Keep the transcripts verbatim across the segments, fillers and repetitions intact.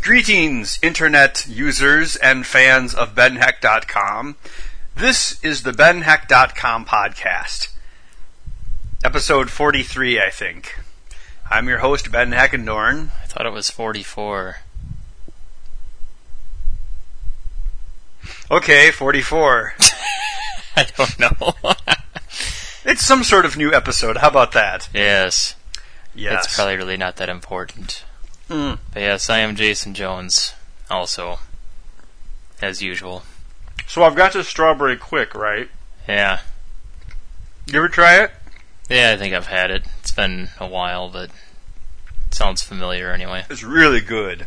Greetings, Internet users and fans of Ben Heck dot com. This is the Ben Heck dot com podcast. Episode forty-three, I think. I'm your host, Ben Heckendorn. I thought it was forty-four. Okay, forty-four. I don't know. It's some sort of new episode. How about that? Yes. Yes. It's probably really not that important. Mm. But yes, I am Jason Jones, also, as usual. So I've got this strawberry quick, right? Yeah. You ever try it? Yeah, I think I've had it. It's been a while, but it sounds familiar anyway. It's really good.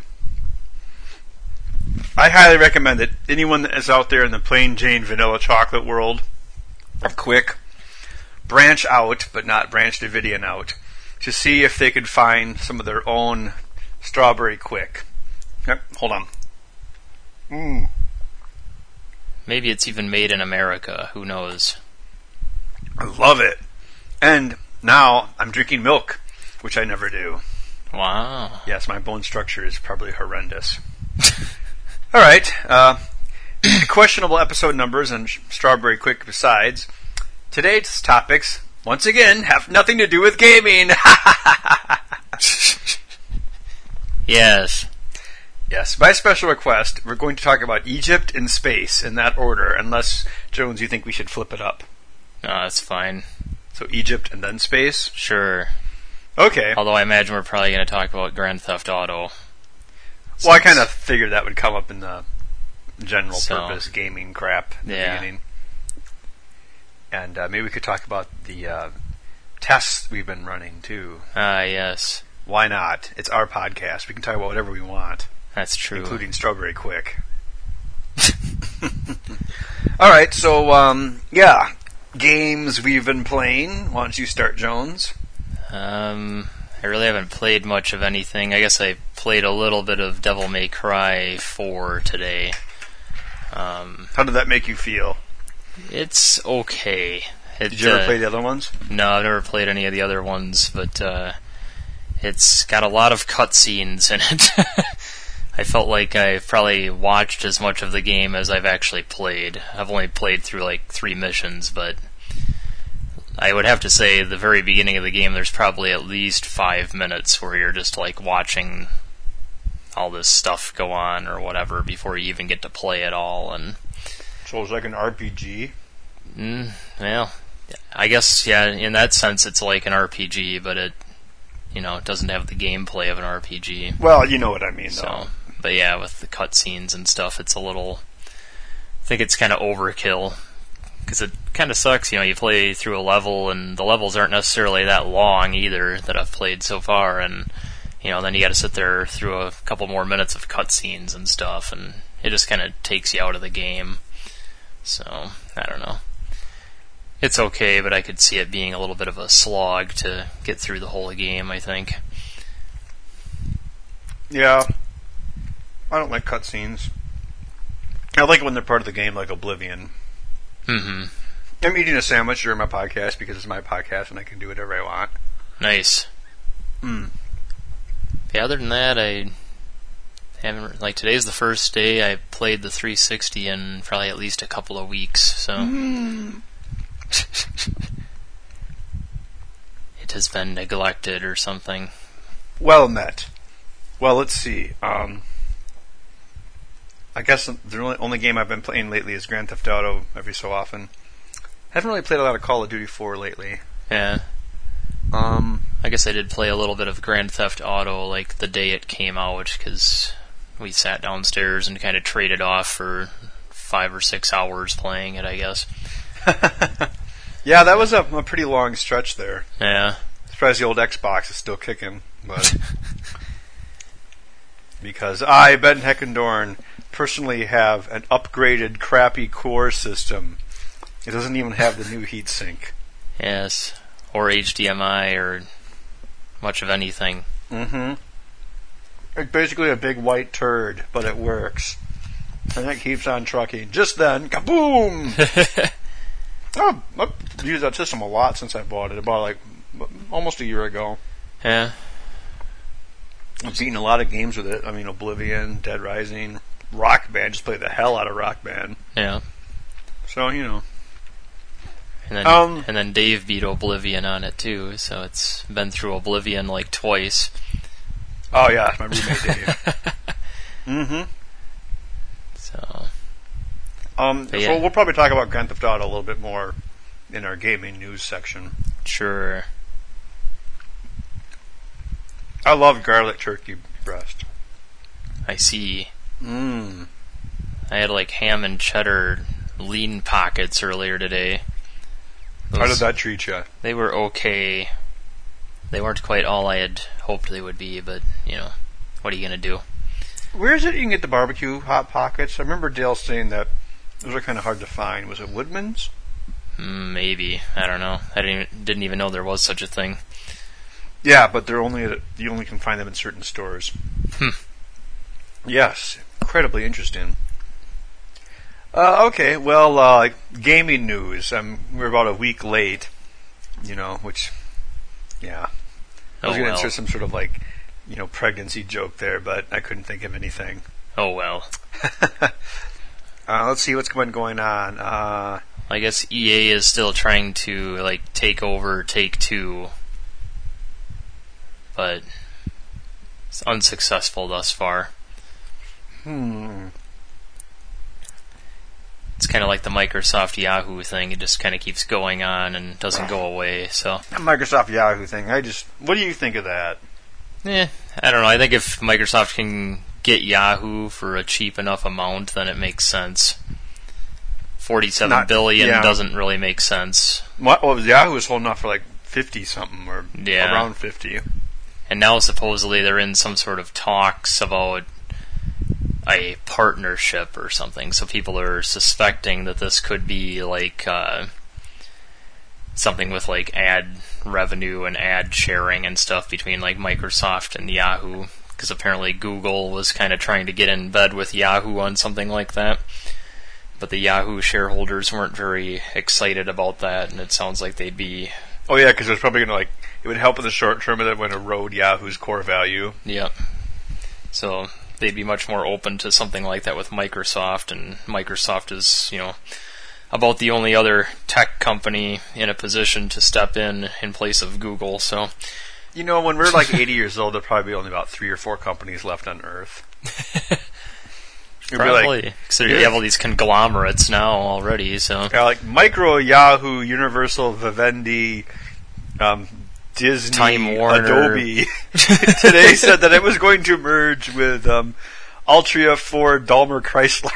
I highly recommend it. Anyone that is out there in the plain Jane vanilla chocolate world of quick, branch out, but not branch Davidian out, to see if they could find some of their own strawberry quick. Yep, hold on. Mmm. Maybe it's even made in America. Who knows? I love it. And now I'm drinking milk, which I never do. Wow. Yes, my bone structure is probably horrendous. All right. Uh, questionable episode numbers and sh- strawberry quick besides. Today's topics, once again, have nothing to do with gaming. Yes. Yes, by special request, we're going to talk about Egypt and space in that order, unless, Jones, you think we should flip it up. No, that's fine. So Egypt and then space? Sure. Okay. Although I imagine we're probably going to talk about Grand Theft Auto. Well, I kind of figured that would come up in the general So, purpose gaming crap in yeah. the beginning. And uh, maybe we could talk about the uh, tests we've been running, too. Ah, yes. Why not? It's our podcast. We can talk about whatever we want. That's true. Including Strawberry Quick. Alright, so, um, yeah. Games we've been playing. Why don't you start, Jones? Um, I really haven't played much of anything. I guess I played a little bit of Devil May Cry four today. Um, How did that make you feel? it's okay. It, Did you ever uh, play the other ones? No, I've never played any of the other ones, but uh, it's got a lot of cutscenes in it. I felt like I've probably watched as much of the game as I've actually played. I've only played through like three missions, but I would have to say the very beginning of the game there's probably at least five minutes where you're just like watching all this stuff go on or whatever before you even get to play it all. And So it's like an R P G? mm, well, I guess, yeah, in that sense it's like an R P G, but it, you know, it doesn't have the gameplay of an R P G. Well, you know what I mean, though. So, but yeah, with the cutscenes and stuff, it's a little, I think it's kind of overkill. Because it kind of sucks, you know, you play through a level, and the levels aren't necessarily that long either that I've played so far, and, you know, then you gotta sit there through a couple more minutes of cutscenes and stuff, and it just kind of takes you out of the game. So, I don't know. It's okay, but I could see it being a little bit of a slog to get through the whole game, I think. Yeah. I don't like cutscenes. I like it when they're part of the game, like Oblivion. Mm-hmm. I'm eating a sandwich during my podcast because it's my podcast and I can do whatever I want. Nice. Mm. Yeah, other than that, I haven't, like, today's the first day I played the three sixty in probably at least a couple of weeks, so. Mm. It has been neglected or something. Well met. Well, let's see. Um, I guess the only, only game I've been playing lately is Grand Theft Auto every so often. I haven't really played a lot of Call of Duty four lately. Yeah. Um, I guess I did play a little bit of Grand Theft Auto, like, the day it came out, because we sat downstairs and kind of traded off for five or six hours playing it, I guess. yeah, that was a, a pretty long stretch there. Yeah. Surprised the old Xbox is still kicking, but because I, Ben Heckendorn, personally have an upgraded crappy core system. It doesn't even have the new heatsink. Yes. Or H D M I or much of anything. Mm-hmm. It's basically a big white turd, but it works. And it keeps on trucking. Just then, kaboom! oh, I've used that system a lot since I bought it. I bought it like almost a year ago. Yeah. I've beaten a lot of games with it. I mean, Oblivion, Dead Rising, Rock Band. Just played the hell out of Rock Band. Yeah. So, you know. And then, um, and then Dave beat Oblivion on it too, so it's been through Oblivion like twice. Oh yeah, my roommate Dave. mm-hmm. So. Um, so yeah. we'll probably talk about Grand Theft Auto a little bit more in our gaming news section. Sure. I love garlic turkey breast. I see. Mmm. I had like ham and cheddar lean pockets earlier today. Those, How did that treat you? They were okay. They weren't quite all I had hoped they would be, but, you know, what are you going to do? Where is it you can get the barbecue Hot Pockets? I remember Dale saying that those are kind of hard to find. Was it Woodman's? Mm, maybe. I don't know. I didn't even, didn't even know there was such a thing. Yeah, but they're only you only can find them in certain stores. Hmm. Yes, incredibly interesting. Uh, okay, well, uh, gaming news. Um, we're about a week late, you know, which, yeah. I was Oh, going to well. insert some sort of, like, you know, pregnancy joke there, but I couldn't think of anything. Oh, well. uh, let's see what's been going on. Uh, I guess E A is still trying to, like, take over Take-Two, but it's unsuccessful thus far. hmm. It's kind of like the Microsoft Yahoo thing. It just kind of keeps going on and doesn't go away, so... That Microsoft Yahoo thing, I just... What do you think of that? Eh, I don't know. I think if Microsoft can get Yahoo for a cheap enough amount, then it makes sense. Forty-seven Not- billion yeah. doesn't really make sense. What, well, Yahoo was holding off for like fifty something or Yeah. around fifty. And now supposedly they're in some sort of talks about a partnership or something. So people are suspecting that this could be like uh, something with like ad revenue and ad sharing and stuff between like Microsoft and Yahoo. Because apparently Google was kind of trying to get in bed with Yahoo on something like that. But the Yahoo shareholders weren't very excited about that, and it sounds like they'd be... Oh yeah, because it was probably going to like... It would help in the short term, but it would erode Yahoo's core value. Yep. So they'd be much more open to something like that with Microsoft, and Microsoft is, you know, about the only other tech company in a position to step in in place of Google, so... You know, when we're like eighty years old, there'll probably be only about three or four companies left on Earth. It'd be Probably. like, So you have all these conglomerates now already, so... yeah, like Micro, Yahoo, Universal, Vivendi, um, Disney, Time Warner. Adobe. Today said that it was going to merge with um, Altria, Ford, Daimler, Chrysler.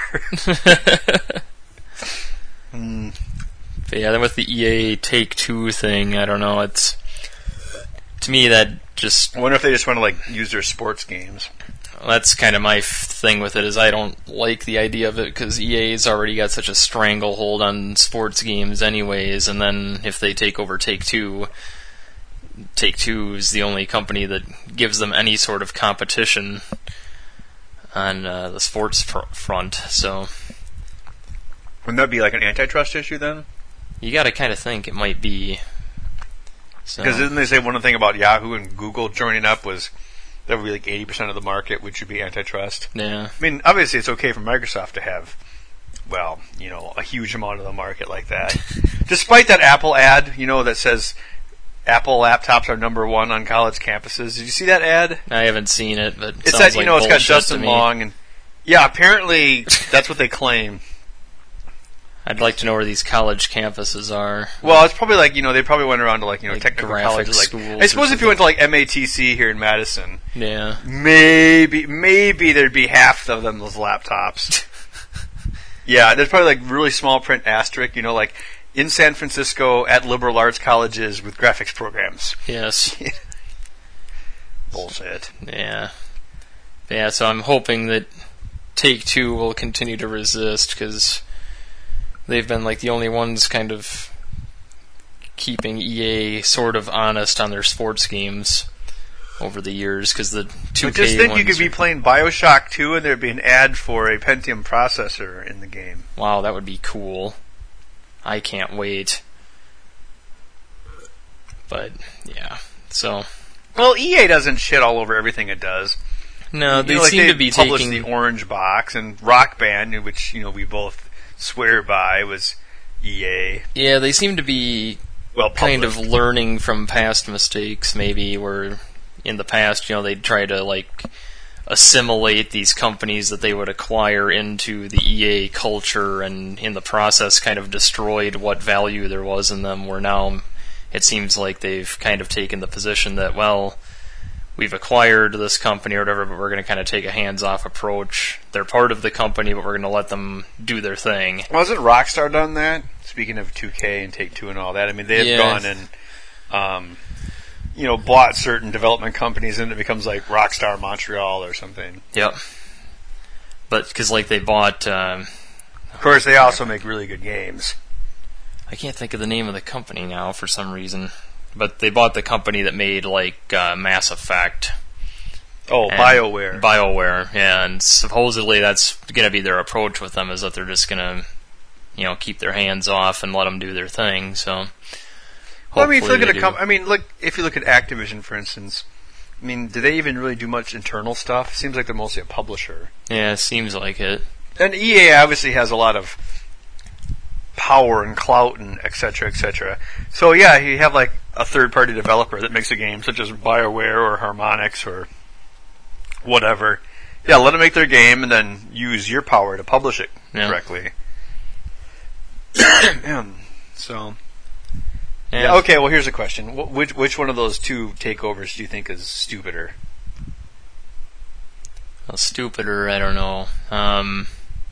mm. But yeah, then with the E A Take-Two thing, I don't know, it's... To me, that just... I wonder if they just want to like use their sports games. That's kind of my f- thing with it, is I don't like the idea of it, because E A's already got such a stranglehold on sports games anyways, and then if they take over Take-Two, Take-Two is the only company that gives them any sort of competition on uh, the sports fr- front, so... Wouldn't that be like an antitrust issue then? You gotta kind of think it might be... So. Because didn't they say one thing about Yahoo and Google joining up was that would be like eighty percent of the market, which would be antitrust? Yeah. I mean, obviously it's okay for Microsoft to have, well, you know, a huge amount of the market like that. Despite that Apple ad, you know, that says Apple laptops are number one on college campuses. Did you see that ad? I haven't seen it, but it It's sounds that, you like know, it's got bullshit to Justin me. Long and... Yeah, apparently that's what they claim. I'd like to know where these college campuses are. Well, it's probably like, you know, they probably went around to like, you know, Like technical graphic colleges. Like, schools I suppose or if you went to like M A T C here in Madison, Yeah. maybe, maybe there'd be half of them those laptops. Yeah, there's probably like really small print asterisk, you know, like in San Francisco at liberal arts colleges with graphics programs. Yes. Bullshit. Yeah. Yeah, so I'm hoping that Take-Two will continue to resist, because they've been like the only ones kind of keeping E A sort of honest on their sports games over the years, because the two K But just think you ones could be are- playing Bioshock two and there'd be an ad for a Pentium processor in the game. Wow, that would be cool. I can't wait. But, yeah. So, Well, E A doesn't shit all over everything it does. No, they you know, like seem they to be published taking the Orange Box, and Rock Band, which you know we both swear by, was E A. Yeah, they seem to be well kind of learning from past mistakes. Maybe where in the past, you know, they'd try to like assimilate these companies that they would acquire into the E A culture, and in the process, kind of destroyed what value there was in them. Where now it seems like they've kind of taken the position that, well, we've acquired this company or whatever, but we're going to kind of take a hands-off approach. They're part of the company, but we're going to let them do their thing. Wasn't Rockstar done that? Speaking of two K and Take-Two and all that, I mean, they have Yeah. gone and, um, you know, bought certain development companies, and it becomes like Rockstar Montreal or something. Yep. But, because, like, they bought... Um, of course, they also make really good games. I can't think of the name of the company now for some reason. But they bought the company that made, like, uh, Mass Effect. Oh, BioWare. BioWare, yeah, and supposedly that's going to be their approach with them, is that they're just going to, you know, keep their hands off and let them do their thing, so... Well, I mean, if you look at a do. com- I mean, look, if you look at Activision, for instance, I mean, do they even really do much internal stuff? Seems like they're mostly a publisher. Yeah, it seems like it. And E A obviously has a lot of power and clout and et cetera, et cetera. So yeah, you have like a third-party developer that makes a game, such as BioWare or Harmonix or whatever. Yeah, let them make their game and then use your power to publish it Yeah. correctly. Yeah, so... Yeah. Yeah, okay, well, here's a question. Wh- Which which one of those two takeovers do you think is stupider? Well, stupider, I don't know. Um,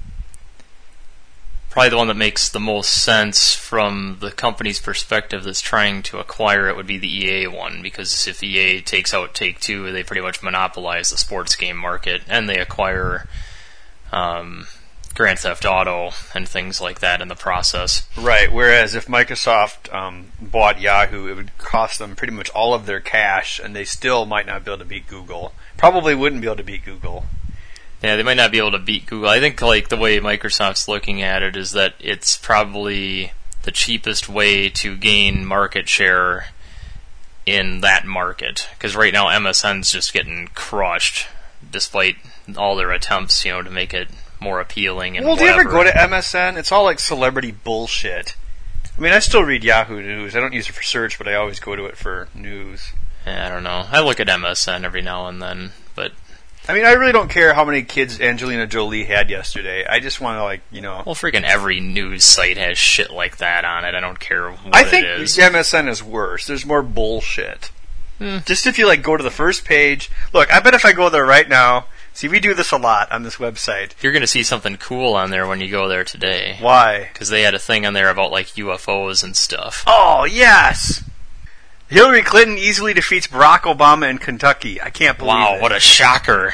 probably the one that makes the most sense from the company's perspective that's trying to acquire it would be the E A one, because if E A takes out Take-Two, they pretty much monopolize the sports game market, and they acquire um, Grand Theft Auto and things like that in the process. Right, whereas if Microsoft um, bought Yahoo, it would cost them pretty much all of their cash, and they still might not be able to beat Google. Probably wouldn't be able to beat Google. Yeah, they might not be able to beat Google. I think like the way Microsoft's looking at it is that it's probably the cheapest way to gain market share in that market. Because right now M S N's just getting crushed, despite all their attempts, you know, to make it more appealing and Well, do whatever. you ever go to M S N? It's all like celebrity bullshit. I mean, I still read Yahoo News. I don't use it for search, but I always go to it for news. Yeah, I don't know. I look at M S N every now and then, but... I mean, I really don't care how many kids Angelina Jolie had yesterday. I just want to, like, you know... Well, freaking every news site has shit like that on it. I don't care what I think it is. M S N is worse. There's more bullshit. Hmm. Just if you, like, go to the first page... Look, I bet if I go there right now... See, we do this a lot on this website. You're going to see something cool on there when you go there today. Why? Because they had a thing on there about, like, U F Os and stuff. Oh, yes! Hillary Clinton easily defeats Barack Obama in Kentucky. I can't believe Wow, it. what a shocker.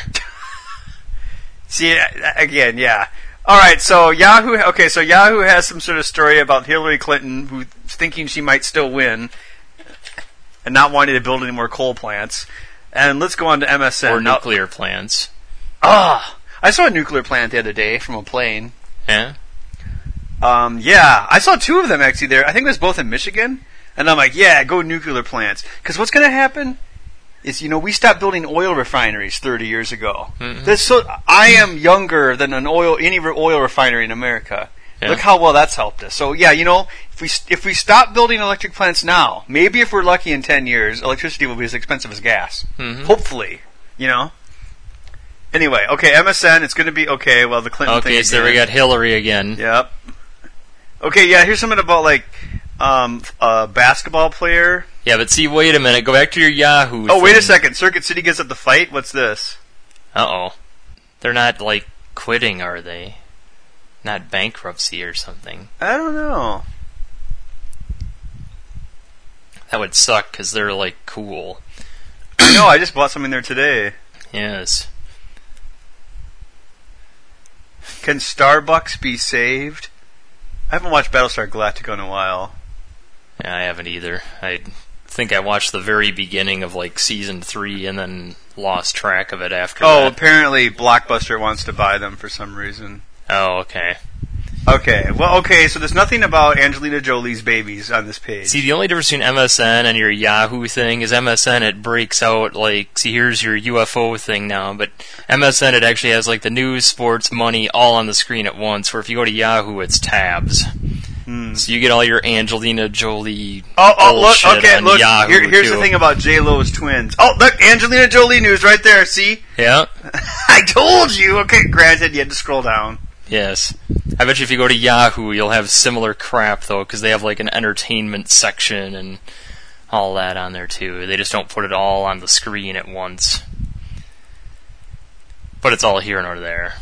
See, again, yeah. Alright, so Yahoo, okay, so Yahoo has some sort of story about Hillary Clinton who's thinking she might still win and not wanting to build any more coal plants. And let's go on to M S N. Or Now- nuclear plants. Ah, I saw a nuclear plant the other day from a plane. Yeah? Um, yeah, I saw two of them actually there. I think it was both in Michigan. And I'm like, yeah, go nuclear plants. Because what's going to happen is, you know, we stopped building oil refineries thirty years ago. Mm-hmm. That's so, I am younger than an oil any re- oil refinery in America. Yeah. Look how well that's helped us. So yeah, you know, if we if we stop building electric plants now, maybe if we're lucky in ten years, electricity will be as expensive as gas. Mm-hmm. Hopefully, you know. Anyway, okay, M S N, it's going to be okay. Well, the Clinton thing. Okay, so there we again. got Hillary again. Yep. Okay, yeah, here's something about, like, um, a basketball player. Yeah, but see, wait a minute. Go back to your Yahoo Oh, wait a thing. second. Circuit City gets up to fight? What's this? Uh-oh. They're not, like, quitting, are they? Not bankruptcy or something. I don't know. That would suck, because they're, like, cool. I know, I just bought something there today. Yes. Can Starbucks be saved? I haven't watched Battlestar Galactica in a while. Yeah, I haven't either. I think I watched the very beginning of, like, season three and then lost track of it after Oh, that. apparently Blockbuster wants to buy them for some reason. Oh, okay. Okay, well, okay, so there's nothing about Angelina Jolie's babies on this page. See, the only difference between M S N and your Yahoo thing is M S N, it breaks out, like, see, here's your U F O thing now, but M S N, it actually has, like, the news, sports, money, all on the screen at once, where if you go to Yahoo, it's tabs. Hmm. So you get all your Angelina Jolie oh, oh, look, okay, on look, Yahoo, here, here's too. the thing about J-Lo's twins. Oh, look, Angelina Jolie news right there, see? Yeah. I told you! Okay, granted, you had to scroll down. Yes. I bet you if you go to Yahoo, you'll have similar crap, though, because they have, like, an entertainment section and all that on there, too. They just don't put it all on the screen at once. But it's all here and over there.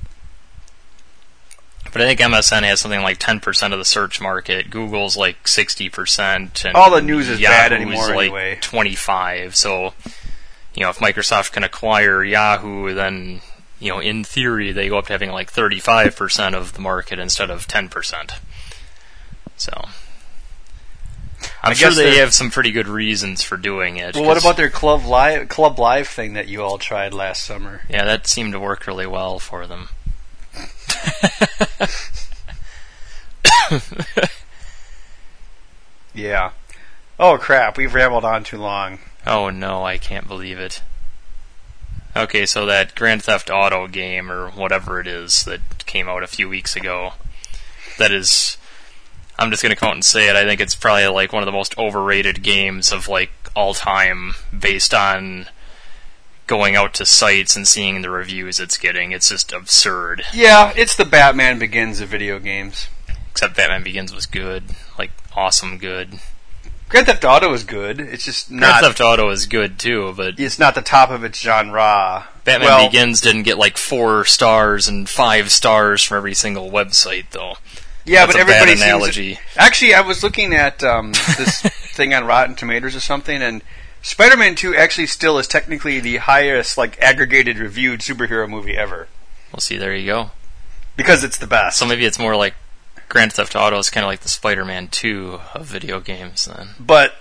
But I think M S N has something like ten percent of the search market. Google's like sixty percent. And all the news is Yahoo's bad anymore like anyway. twenty-five. So, you know, if Microsoft can acquire Yahoo, then, you know, in theory, they go up to having like thirty-five percent of the market instead of ten percent. So, I'm I sure guess they they're- have some pretty good reasons for doing it. Well, what 'cause- about their Club Live, Club Live thing that you all tried last summer? Yeah, that seemed to work really well for them. Yeah. Oh, crap, we've rambled on too long. Oh no, I can't believe it. Okay, so that Grand Theft Auto game, or whatever it is, that came out a few weeks ago, that is, I'm just going to come out and say it, I think it's probably like one of the most overrated games of like all time, based on going out to sites and seeing the reviews it's getting. It's just absurd. Yeah, it's the Batman Begins of video games. Except Batman Begins was good, like awesome good. Grand Theft Auto is good. It's just Grand not. Theft Auto is good too, but It's not the top of its genre. Batman well, Begins didn't get like four stars and five stars from every single website, though. Yeah, That's but a bad everybody analogy. seems. Actually, I was looking at um, this thing on Rotten Tomatoes or something, and Spider-Man two actually still is technically the highest, like, aggregated reviewed superhero movie ever Well, see, there you go. because it's the best. So maybe it's more like Grand Theft Auto is kind of like the Spider-Man two of video games, then. But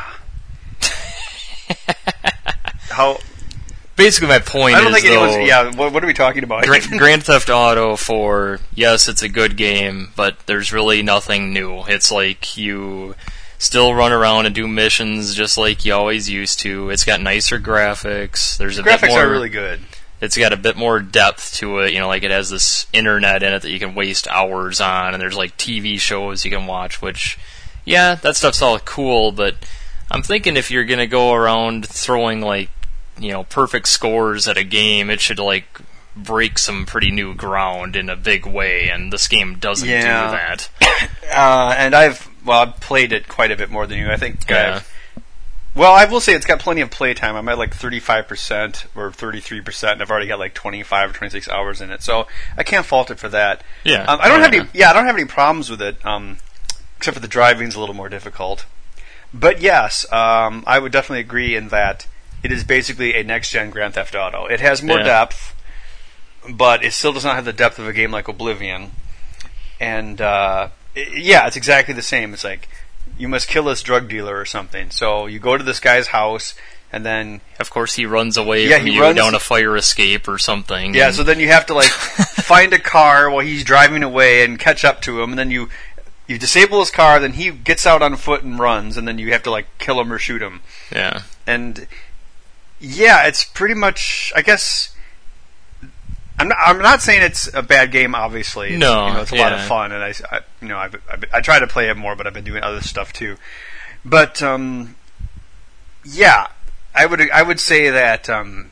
how? Basically, my point I don't is, think though, anyone's. Yeah, what, what are we talking about? Gra- Grand Theft Auto four, yes, it's a good game, but there's really nothing new. It's like you still run around and do missions just like you always used to. It's got nicer graphics. There's a Graphics bit more, are really good. It's got a bit more depth to it. You know, like it has this internet in it that you can waste hours on, and there's like T V shows you can watch, which, yeah, that stuff's all cool, but I'm thinking if you're going to go around throwing like, you know, perfect scores at a game, it should like break some pretty new ground in a big way, and this game doesn't Yeah. do that. Uh, and I've well, I've played it quite a bit more than you. I think. Yeah. I've, well, I will say it's got plenty of playtime. I'm at like thirty-five percent or thirty-three percent, and I've already got like twenty-five or twenty-six hours in it, so I can't fault it for that. Yeah. Um, I don't Oh, have yeah. any. Yeah, I don't have any problems with it, um, except for the driving's a little more difficult. But yes, um, I would definitely agree in that it is basically a next-gen Grand Theft Auto. It has more Yeah. depth, but it still does not have the depth of a game like Oblivion. And uh, i yeah, it's exactly the same. It's like you must kill this drug dealer or something. So you go to this guy's house, and then Of course, he runs away Yeah, from he you runs- down a fire escape or something. yeah, and- so then you have to like find a car while he's driving away and catch up to him, and then you you disable his car, then he gets out on foot and runs, and then you have to like kill him or shoot him. yeah. And yeah, it's pretty much. I guess I'm not. I'm not saying it's a bad game. Obviously, it's, No, you know, it's a lot of yeah. fun, and I, I you know, I've, I've, I try to play it more, but I've been doing other stuff too. But um, yeah, I would. I would say that um,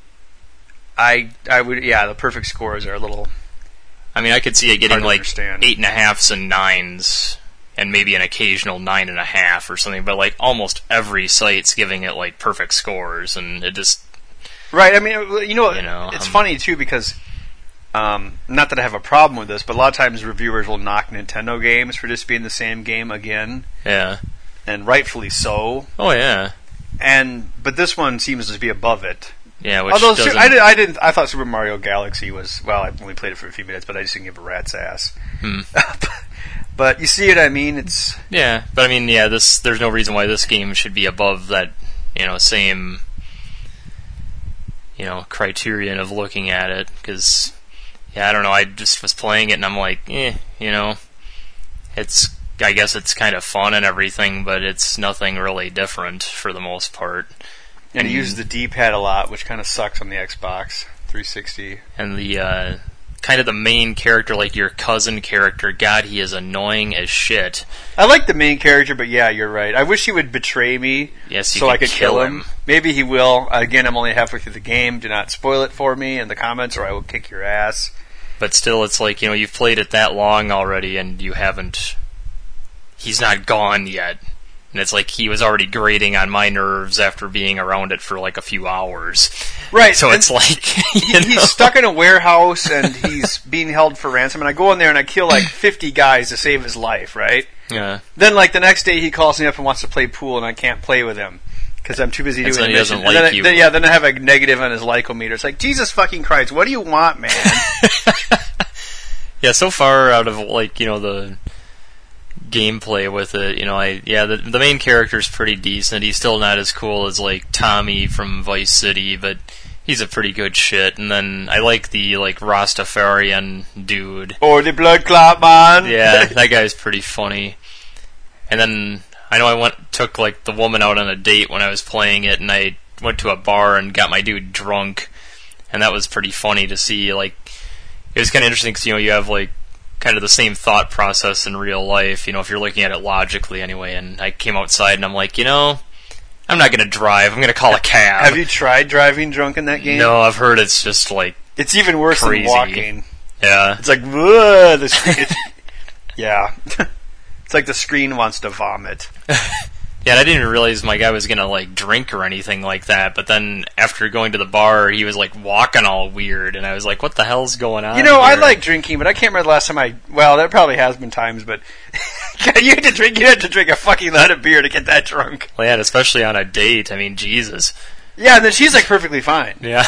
I. I would. Yeah, the perfect scores are a little. I mean, I could see it getting Hard to like understand. eight and a halves and nines, and maybe an occasional nine and a half or something. But like almost every site's giving it like perfect scores, and it just Right. I mean, you know, You know, it's um, funny too because. Um, not that I have a problem with this, but a lot of times reviewers will knock Nintendo games for just being the same game again, yeah. and rightfully so. Oh yeah, And but this one seems to be above it. yeah. Which Although Su- doesn't, I, did, I didn't, I thought Super Mario Galaxy was well. I only played it for a few minutes, but I just didn't give a rat's ass. Hmm. But you see what I mean? It's Yeah, but I mean, yeah. This there's no reason why this game should be above that. You know, same. You know, criterion of looking at it because. yeah, I don't know. I just was playing it and I'm like, eh, you know, it's. I guess it's kind of fun and everything, but it's nothing really different for the most part. And you use the D-pad a lot, which kind of sucks on the Xbox three sixty. And the uh, kind of the main character, like your cousin character, God, he is annoying as shit. I like the main character, but yeah, you're right. I wish he would betray me yes, you so could I could kill kill him. him. Maybe he will. Again, I'm only halfway through the game. Do not spoil it for me in the comments, or I will kick your ass. But still, it's like, you know, you've played it that long already, and you haven't... He's not gone yet. And it's like he was already grating on my nerves after being around it for like a few hours. Right. So it's like... You know? He's stuck in a warehouse and he's being held for ransom. And I go in there and I kill like fifty guys to save his life, right? Yeah. Then like the next day he calls me up and wants to play pool and I can't play with him. Because I'm too busy And doing so he the doesn't mission. like and then, I- you. then, yeah, then I have a negative on his lycometer. It's like, Jesus fucking Christ, what do you want, man? Yeah, so far out of like, you know, the... gameplay with it, you know, I yeah, the the main character's pretty decent. He's still not as cool as like Tommy from Vice City, but he's a pretty good shit. And then I like the like Rastafarian dude. Or the blood clot man. Yeah, that guy's pretty funny. And then I know I went took like the woman out on a date when I was playing it, and I went to a bar and got my dude drunk, and that was pretty funny to see. Like, it was kind of interesting because, you know, you have like kind of the same thought process in real life, you know, if you're looking at it logically anyway. And I came outside and I'm like, you know, I'm not going to drive. I'm going to call a cab. Have you tried driving drunk in that game? No, I've heard it's just like It's even worse crazy. than walking. Yeah. It's like, ugh, the screen. It's, yeah. It's like the screen wants to vomit. Yeah, and I didn't even realize my guy was going to like drink or anything like that. But then after going to the bar, he was like walking all weird. And I was like, what the hell's going on You know, here? I like drinking, but I can't remember the last time I... Well, there probably has been times, but... you had to drink You had to drink a fucking lot of beer to get that drunk. Well, yeah, and especially on a date. I mean, Jesus. Yeah, and then she's like perfectly fine. Yeah.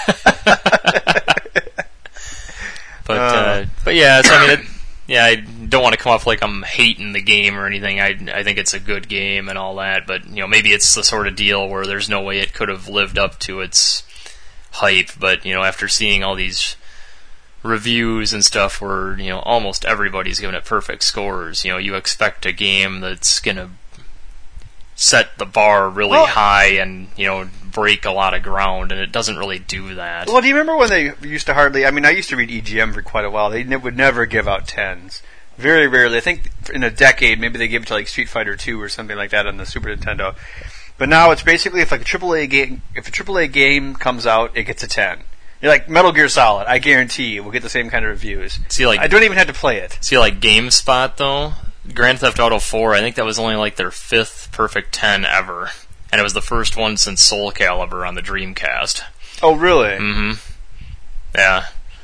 But, Uh. uh, but yeah, so I mean, it, yeah, I don't want to come off like I'm hating the game or anything. I, I think it's a good game and all that, but, you know, maybe it's the sort of deal where there's no way it could have lived up to its hype, but, you know, after seeing all these reviews and stuff where, you know, almost everybody's giving it perfect scores, you know, you expect a game that's gonna set the bar really Well- high and, you know, break a lot of ground, and it doesn't really do that. Well, do you remember when they used to hardly... I mean, I used to read E G M for quite a while. They ne- would never give out tens. Very rarely. I think in a decade, maybe they give it to like Street Fighter two or something like that on the Super Nintendo. But now it's basically if like a triple A game, if a triple A game comes out, it gets a ten. You're like Metal Gear Solid. I guarantee you, we'll get the same kind of reviews. See, like, I don't even have to play it. see, like GameSpot though, Grand Theft Auto four, I think that was only like their fifth perfect ten ever, and it was the first one since Soul Calibur on the Dreamcast. Oh, really? Mm-hmm. Yeah.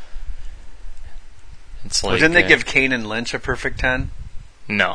It's Well, like, didn't they uh, give Kane and Lynch a perfect ten? No.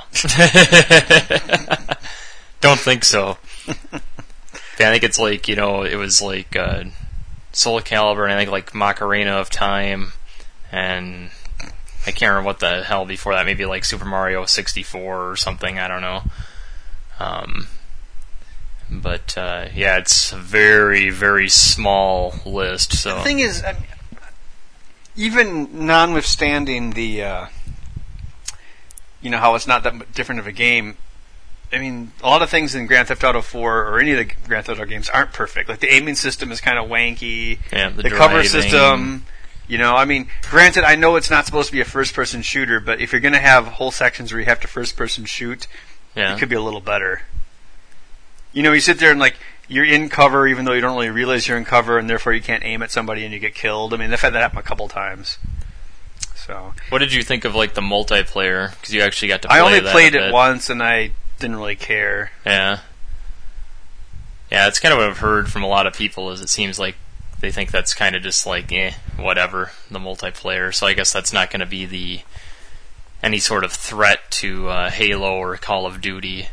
Don't think so. Yeah, I think it's like, you know, it was like uh, Soul Calibur, and I think like Macarena of Time, and I can't remember what the hell before that. Maybe like Super Mario sixty-four or something. I don't know. Um, but uh, yeah, it's a very, very small list. So The thing is, I mean, even notwithstanding the, uh, you know, how it's not that m- different of a game, I mean, a lot of things in Grand Theft Auto four or any of the Grand Theft Auto games aren't perfect. Like the aiming system is kind of wanky. yeah, the, The cover driving. system, you know, I mean, granted, I know it's not supposed to be a first-person shooter, but if you're going to have whole sections where you have to first-person shoot, Yeah. it could be a little better. You know, you sit there and like you're in cover, even though you don't really realize you're in cover, and therefore you can't aim at somebody and you get killed. I mean, they've had that happen a couple times. So What did you think of like the multiplayer? Because you actually got to play I only that played a it bit. once, and I didn't really care. Yeah. Yeah, it's kind of what I've heard from a lot of people is it seems like they think that's kind of just like, eh, whatever, the multiplayer. So I guess that's not going to be the any sort of threat to uh, Halo or Call of Duty.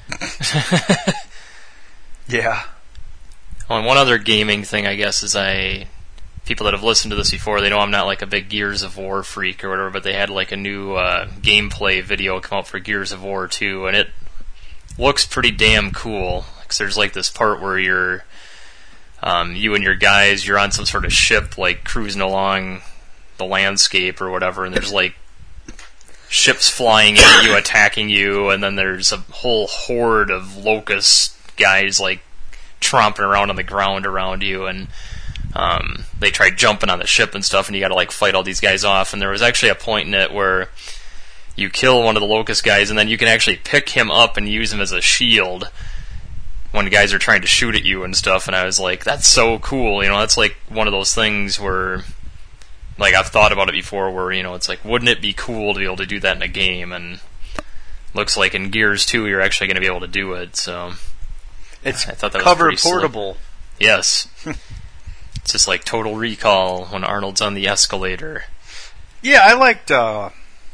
Yeah. Oh, and one other gaming thing, I guess, is I... People that have listened to this before, they know I'm not like a big Gears of War freak or whatever, but they had like a new uh, gameplay video come out for Gears of War two, and it looks pretty damn cool. Because there's like this part where you're, um, you and your guys, you're on some sort of ship, like cruising along the landscape or whatever, and there's like ships flying at you, attacking you, and then there's a whole horde of locust guys like tromping around on the ground around you, and um, they try jumping on the ship and stuff, and you got to like fight all these guys off. And there was actually a point in it where you kill one of the locust guys, and then you can actually pick him up and use him as a shield when guys are trying to shoot at you and stuff. And I was like, that's so cool, you know. That's like one of those things where, like, I've thought about it before, where, you know, it's like, wouldn't it be cool to be able to do that in a game? And looks like in Gears two you're actually going to be able to do it. So it's I thought that cover was pretty portable. Slick. Yes. It's just like Total Recall when Arnold's on the escalator. Yeah, I liked. Uh,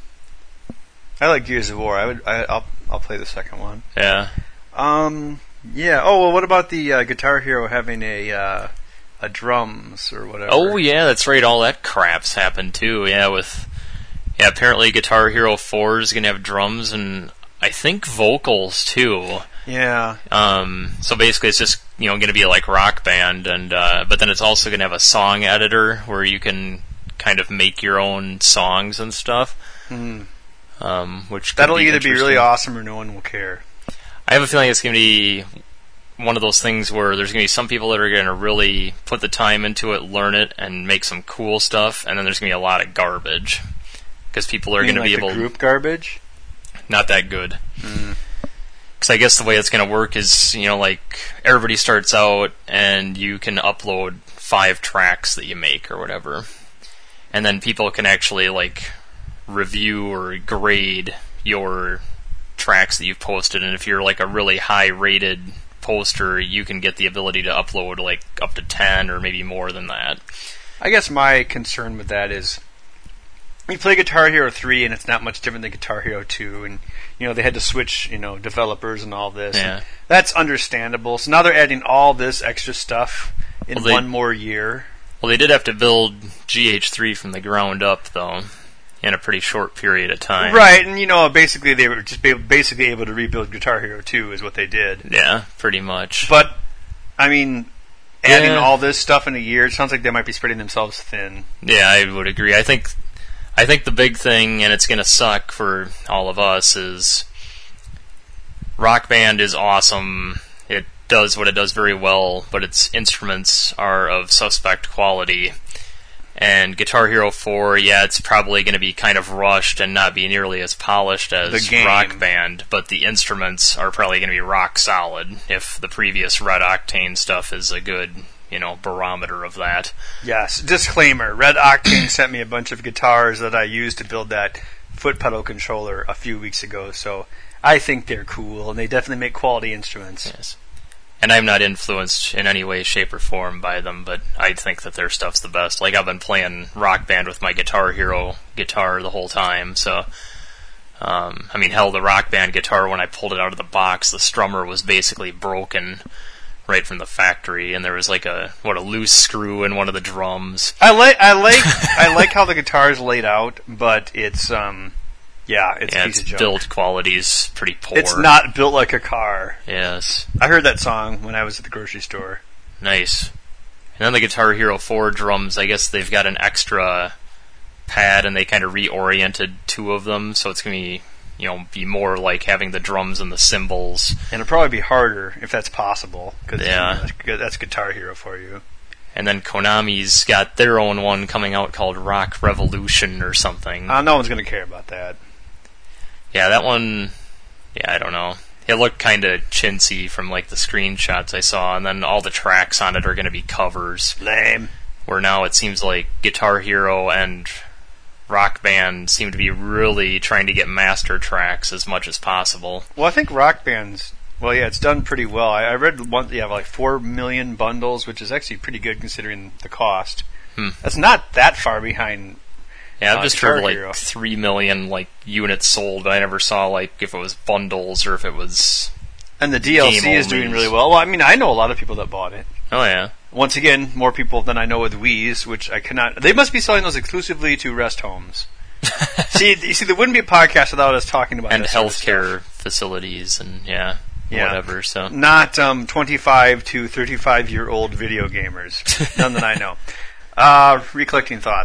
I like Gears of War. I would. I, I'll. I'll play the second one. Yeah. Um. Yeah. Oh well. What about the uh, Guitar Hero having a uh, a drums or whatever? Oh yeah, that's right. All that crap's happened too. Yeah, with yeah. Apparently, Guitar Hero four is gonna have drums and I think vocals too. Yeah. Um. So basically, it's just you know gonna be like Rock Band, and uh, but then it's also gonna have a song editor where you can kind of make your own songs and stuff. Hmm. Um, which could that'll be either be really awesome or no one will care. I have a feeling it's going to be one of those things where there's going to be some people that are going to really put the time into it, learn it, and make some cool stuff, and then there's going to be a lot of garbage because people are going to like be the able group garbage. Not that good. Mm. Because I guess the way it's going to work is, you know, like everybody starts out and you can upload five tracks that you make or whatever, and then people can actually like review or grade your tracks that you've posted, and if you're like a really high rated poster, you can get the ability to upload like up to ten or maybe more than that. I guess my concern with that is you play Guitar Hero three and it's not much different than Guitar Hero two, and you know they had to switch, you know, developers and all this. Yeah. That's understandable. So now they're adding all this extra stuff in well, they, one more year. Well, they did have to build G H three from the ground up though, in a pretty short period of time. Right, and you know, basically they were just basically able to rebuild Guitar Hero two is what they did. Yeah, pretty much. But, I mean, adding yeah. all this stuff in a year, it sounds like they might be spreading themselves thin. Yeah, I would agree. I think I think the big thing, and it's going to suck for all of us, is Rock Band is awesome. It does what it does very well, but its instruments are of suspect quality. And Guitar Hero four, yeah, it's probably going to be kind of rushed and not be nearly as polished as Rock Band, but the instruments are probably going to be rock solid if the previous Red Octane stuff is a good, you know, barometer of that. Yes. Disclaimer, Red Octane sent me a bunch of guitars that I used to build that foot pedal controller a few weeks ago, so I think they're cool, and they definitely make quality instruments. Yes. And I'm not influenced in any way, shape, or form by them, but I think that their stuff's the best. Like, I've been playing Rock Band with my Guitar Hero guitar the whole time, so... Um, I mean, hell, the Rock Band guitar, when I pulled it out of the box, the strummer was basically broken right from the factory, and there was like a, what, a loose screw in one of the drums. I like, I like, I like how the guitar is laid out, but it's, um... Yeah, it's yeah, a piece its of junk. build quality's pretty poor. It's not built like a car. Yes. I heard that song when I was at the grocery store. Nice. And then the Guitar Hero four drums, I guess they've got an extra pad and they kind of reoriented two of them, so it's going to be, you know, be more like having the drums and the cymbals. And it'll probably be harder if that's possible, because yeah. you know, that's Guitar Hero for you. And then Konami's got their own one coming out called Rock Revolution or something. Uh, no one's going to care about that. Yeah, that one, yeah, I don't know. It looked kind of chintzy from like the screenshots I saw, and then all the tracks on it are going to be covers. Lame. Where now it seems like Guitar Hero and Rock Band seem to be really trying to get master tracks as much as possible. Well, I think Rock Band's, well, yeah, it's done pretty well. I, I read one, you have like four million bundles, which is actually pretty good considering the cost. Hmm. That's not that far behind. Yeah, I've uh, just Guitar heard like Hero. three million like units sold, but I never saw like if it was bundles or if it was. And the D L C is doing really well. Well, I mean, I know a lot of people that bought it. Oh yeah. Once again, more people than I know with Wii's, which I cannot. They must be selling those exclusively to rest homes. see, you see, there wouldn't be a podcast without us talking about and this sort of healthcare stuff. facilities and yeah, Yeah. whatever. So Not um, twenty-five to thirty-five year old video gamers. None that I know. Uh, recollecting thoughts.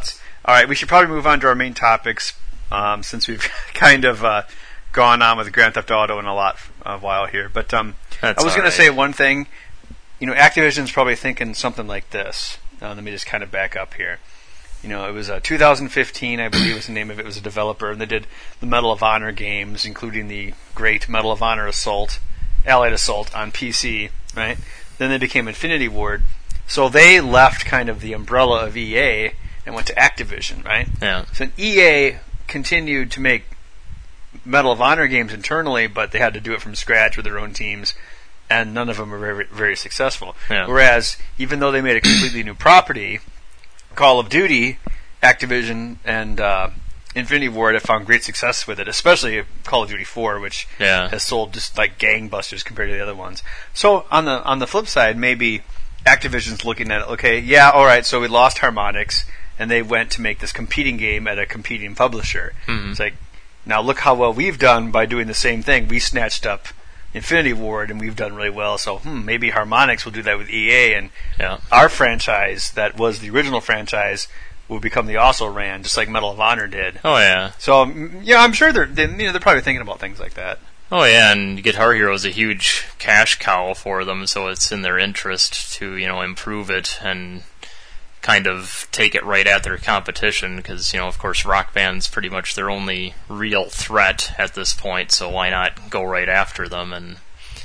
All right, we should probably move on to our main topics um, since we've kind of uh, gone on with Grand Theft Auto in a lot a while here. But um, I was going right. to say one thing. You know, Activision's probably thinking something like this. Uh, let me just kind of back up here. You know, it was uh, two thousand fifteen, I believe was the name of it. It was a developer, and they did the Medal of Honor games, including the great Medal of Honor Assault, Allied Assault on P C, right? Then they became Infinity Ward. So they left kind of the umbrella of E A and went to Activision, right? Yeah. So E A continued to make Medal of Honor games internally, but they had to do it from scratch with their own teams, and none of them were very, very successful. Yeah. Whereas, even though they made a completely new property, Call of Duty, Activision, and uh, Infinity Ward have found great success with it, especially Call of Duty four, which yeah. has sold just like gangbusters compared to the other ones. So on the on the flip side, maybe Activision's looking at it, okay, yeah, all right, so we lost Harmonix, and they went to make this competing game at a competing publisher. Mm-hmm. It's like, now look how well we've done by doing the same thing. We snatched up Infinity Ward, and we've done really well, so hmm, maybe Harmonix will do that with E A, and yeah. our franchise, that was the original franchise, will become the also ran, just like Medal of Honor did. Oh, yeah. So, yeah, I'm sure they're, they, you know, they're probably thinking about things like that. Oh, yeah, and Guitar Hero is a huge cash cow for them, so it's in their interest to, you know, improve it and kind of take it right at their competition, because, you know, of course, Rock Band's pretty much their only real threat at this point, so why not go right after them? And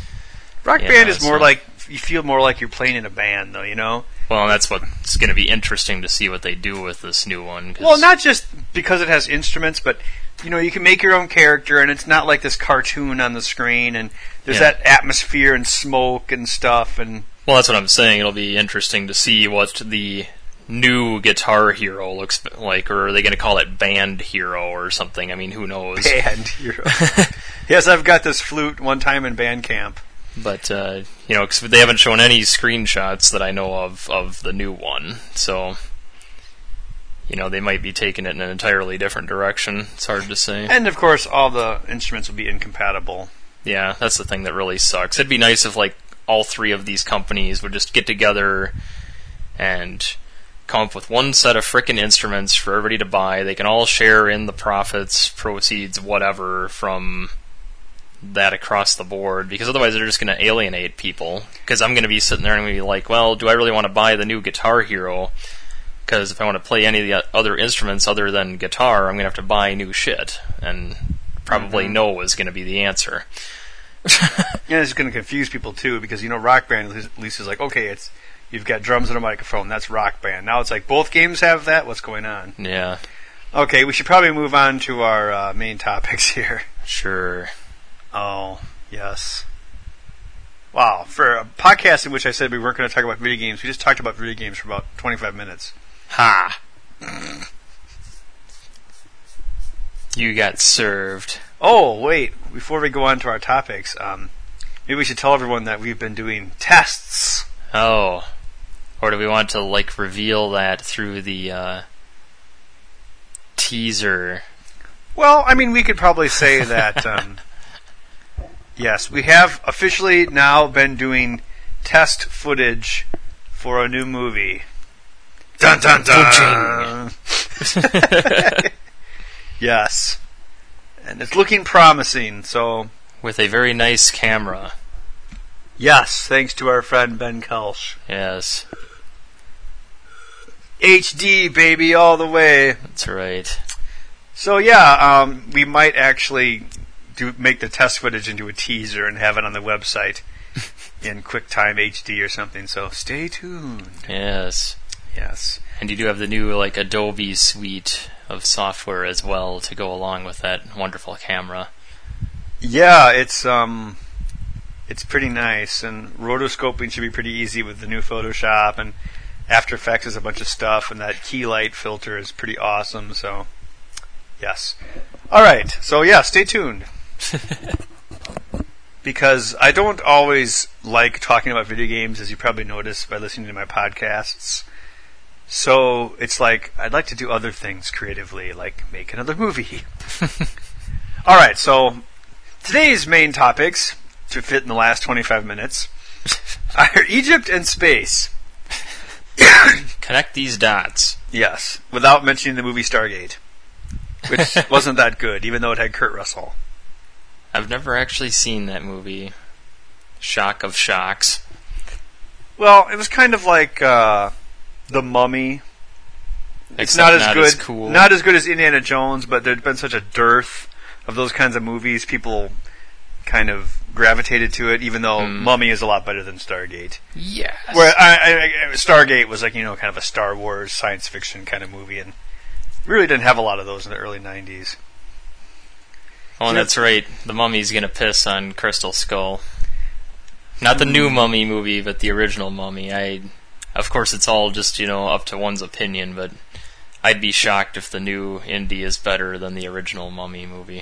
Rock yeah, Band is more so, like, you feel more like you're playing in a band, though, you know? Well, and that's what's going to be interesting to see what they do with this new one. Cause Well, not just because it has instruments, but, you know, you can make your own character, and it's not like this cartoon on the screen, and there's yeah. that atmosphere and smoke and stuff, and... Well, that's what I'm saying. It'll be interesting to see what the new Guitar Hero looks like, or are they going to call it Band Hero or something? I mean, who knows? Band Hero. Yes, I've got this flute one time in band camp. But, uh, you know, 'cause they haven't shown any screenshots that I know of of the new one, so, you know, they might be taking it in an entirely different direction. It's hard to say. And, of course, all the instruments will be incompatible. Yeah, that's the thing that really sucks. It'd be nice if, like, all three of these companies would just get together and come up with one set of frickin' instruments for everybody to buy. They can all share in the profits, proceeds, whatever, from that across the board, because otherwise they're just going to alienate people. Because I'm going to be sitting there and going to be like, well, do I really want to buy the new Guitar Hero? Because if I want to play any of the other instruments other than guitar, I'm going to have to buy new shit. And probably mm-hmm. no is going to be the answer. Yeah, it's going to confuse people too, because, you know, Rock Band at least is like, okay, it's you've got drums and a microphone, that's Rock Band. Now it's like, both games have that? What's going on? Yeah. Okay, we should probably move on to our uh, main topics here. Sure. Oh, yes. Wow, for a podcast in which I said we weren't going to talk about video games, we just talked about video games for about twenty-five minutes. Ha! You got served. Oh, wait, before we go on to our topics, um, maybe we should tell everyone that we've been doing tests. Oh. Or do we want to, like, reveal that through the, uh, teaser? Well, I mean, we could probably say that, um, yes, we have officially now been doing test footage for a new movie. Dun dun dun! Yes. And it's looking promising, so... With a very nice camera. Yes, thanks to our friend Ben Kelsch. Yes. H D, baby, all the way. That's right. So, yeah, um, we might actually do make the test footage into a teaser and have it on the website in QuickTime H D or something, so stay tuned. Yes. Yes. And you do have the new, like, Adobe suite of software as well to go along with that wonderful camera. Yeah, it's um, it's pretty nice, and rotoscoping should be pretty easy with the new Photoshop, and After Effects is a bunch of stuff, and that key light filter is pretty awesome, so yes. Alright, so yeah, stay tuned. Because I don't always like talking about video games, as you probably noticed by listening to my podcasts. So it's like, I'd like to do other things creatively, like make another movie. Alright, so today's main topics, to fit in the last twenty-five minutes, are Egypt and space. Connect these dots. Yes, without mentioning the movie Stargate, which wasn't that good, even though it had Kurt Russell. I've never actually seen that movie. Shock of shocks. Well, it was kind of like uh, The Mummy. It's Except not as not good, as cool. not as good as Indiana Jones, but there'd been such a dearth of those kinds of movies. People kind of gravitated to it, even though Mm. Mummy is a lot better than Stargate. Yes. Where I, I, Stargate was like, you know, kind of a Star Wars science fiction kind of movie, and really didn't have a lot of those in the early nineties. Oh, and that's right. The Mummy's gonna piss on Crystal Skull. Not the new Mummy movie, but the original Mummy. I, of course, it's all just, you know, up to one's opinion, but I'd be shocked if the new Indy is better than the original Mummy movie.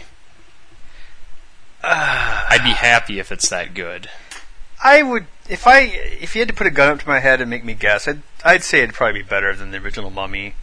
Uh, I'd be happy if it's that good. I would, if I, if you had to put a gun up to my head and make me guess, I'd, I'd say it'd probably be better than the original Mummy.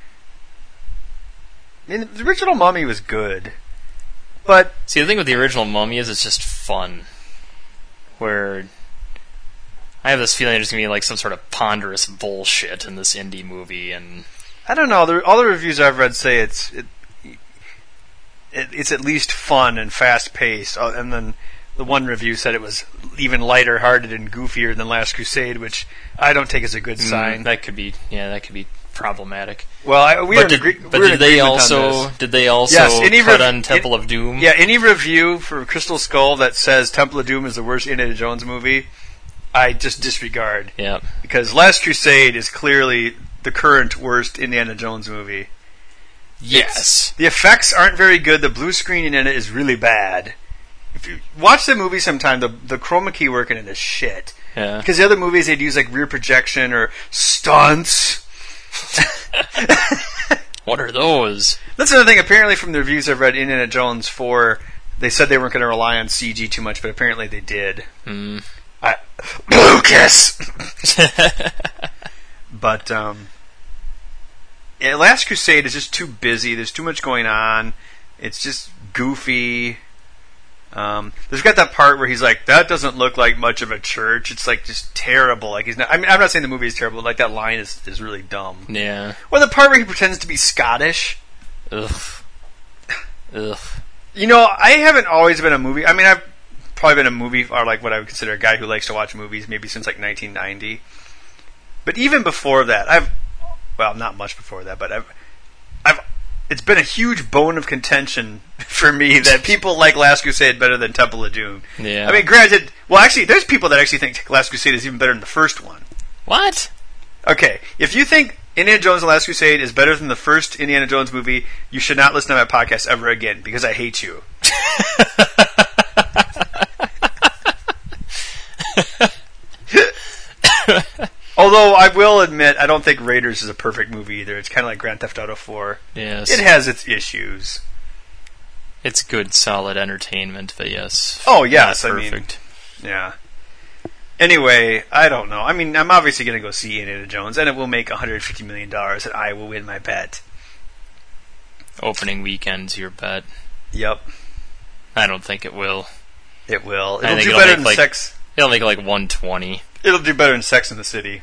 I mean, the original Mummy was good, but See, the thing with the original Mummy is it's just fun. Where I have this feeling there's going to be like some sort of ponderous bullshit in this indie movie, and I don't know. The, all the reviews I've read say it's it, it, it's at least fun and fast paced, uh, and then the one review said it was even lighter hearted and goofier than Last Crusade, which I don't take as a good sign. Mm, that could be, yeah, that could be problematic. Well, I, we but are did, in agree- but we're in did they agreement on also this. did they also Yes, any cut rev- on Temple it- of Doom? Yeah, any review for Crystal Skull that says Temple of Doom is the worst Indiana Jones movie, I just disregard. Yeah. Because Last Crusade is clearly the current worst Indiana Jones movie. Yes. The effects aren't very good. The blue screen in it is really bad. If you watch the movie sometime, the the chroma key work in it is shit. Yeah. Because the other movies they'd use like rear projection or stunts. What are those? That's another thing. Apparently, from the reviews I've read, Indiana Jones four, they said they weren't going to rely on C G too much, but apparently they did. Mm. I, Lucas. But um, yeah, Last Crusade is just too busy. There's too much going on. It's just goofy. Um, there's got that part where he's like, "That doesn't look like much of a church." It's like just terrible. Like he's not. I mean, I'm not saying the movie is terrible. But like that line is is really dumb. Yeah. Or the part where he pretends to be Scottish. Ugh. Ugh. You know, I haven't always been a movie. I mean, I've probably been a movie, or like what I would consider a guy who likes to watch movies, maybe since like nineteen ninety. But even before that, I've, well, not much before that, but I've, I've, it's been a huge bone of contention for me that people like Last Crusade better than Temple of Doom. Yeah. I mean, granted, well, actually, there's people that actually think Last Crusade is even better than the first one. What? Okay, if you think Indiana Jones and Last Crusade is better than the first Indiana Jones movie, you should not listen to my podcast ever again, because I hate you. Although I will admit, I don't think Raiders is a perfect movie either. It's kind of like Grand Theft Auto four. Yes. It has its issues. It's good, solid entertainment, but yes. Oh, yes, not I mean- perfect. Yeah. Anyway, I don't know. I mean, I'm obviously going to go see Indiana Jones, and it will make one hundred fifty million dollars, and I will win my bet. Opening weekend's your bet. Yep, I don't think it will. it will. I It'll think do it'll better make than like- Sex. It'll make like one twenty. It'll do better than Sex in the City.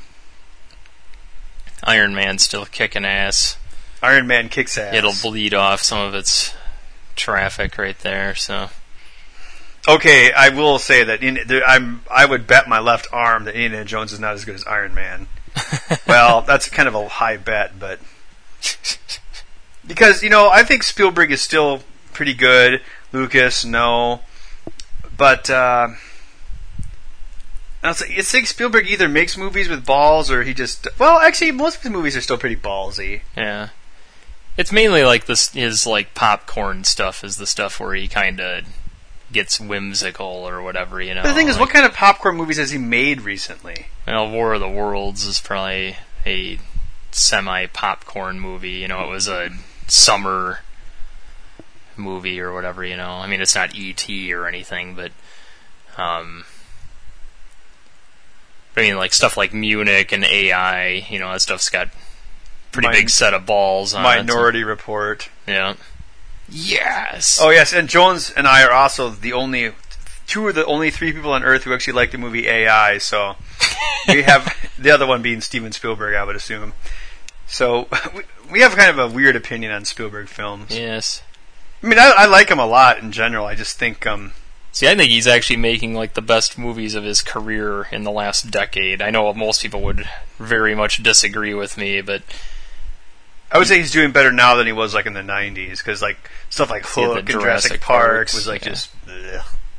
Iron Man's still kicking ass. Iron Man kicks ass. It'll bleed off some of its traffic right there, so. Okay, I will say that in, there, I'm. I would bet my left arm that Indiana Jones is not as good as Iron Man. Well, that's kind of a high bet, but because you know, I think Spielberg is still pretty good. Lucas, no, but uh, it's, it's like Spielberg either makes movies with balls or he just. Well, actually, most of his movies are still pretty ballsy. Yeah. It's mainly like this, his like popcorn stuff is the stuff where he kind of gets whimsical or whatever, you know. But the thing is, like, what kind of popcorn movies has he made recently? Well, War of the Worlds is probably a semi-popcorn movie. You know, it was a summer movie or whatever, you know. I mean, it's not E T or anything, but... Um, I mean, like, stuff like Munich and A I, you know, that stuff's got pretty Min- big set of balls on Minority Report. it. Yeah. Yes! Oh yes, and Jones and I are also the only two of the only three people on Earth who actually like the movie A I. So we have the other one being Steven Spielberg, I would assume. So we, we have kind of a weird opinion on Spielberg films. Yes. I mean, I, I like him a lot in general. I just think, um, see, I think he's actually making like the best movies of his career in the last decade. I know most people would very much disagree with me, but I would say he's doing better now than he was like in the nineties, because like stuff like see, Hook and Jurassic Jurassic Park Parks, was like yeah. just. Ugh.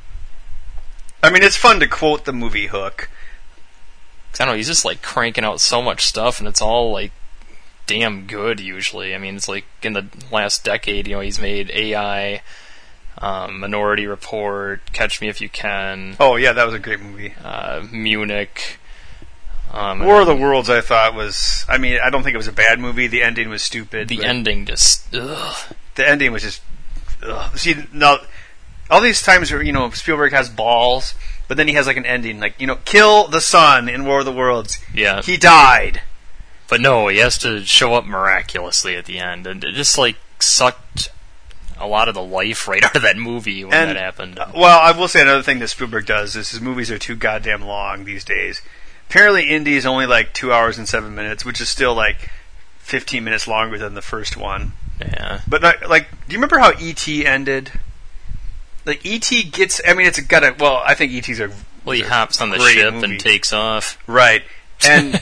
I mean, it's fun to quote the movie Hook. I don't know. He's just like cranking out so much stuff, and it's all like damn good. Usually, I mean, it's like in the last decade, you know, he's made A I, um, Minority Report, Catch Me If You Can. Oh yeah, that was a great movie. Uh, Munich. Um, War of the Worlds, I thought was. I mean, I don't think it was a bad movie. The ending was stupid. The ending just. Ugh. The ending was just. Ugh. See, now, all these times where you know Spielberg has balls, but then he has like an ending, like you know, kill the son in War of the Worlds. Yeah. He died. But no, he has to show up miraculously at the end, and it just like sucked a lot of the life right out of that movie when and, that happened. Well, I will say another thing that Spielberg does is his movies are too goddamn long these days. Apparently, Indy is only like two hours and seven minutes, which is still like fifteen minutes longer than the first one. Yeah. But like, like do you remember how E T ended? Like E T gets, I mean, it's got a. Well, I think E T's are. Well, he hops on the ship movie. and takes off. Right, and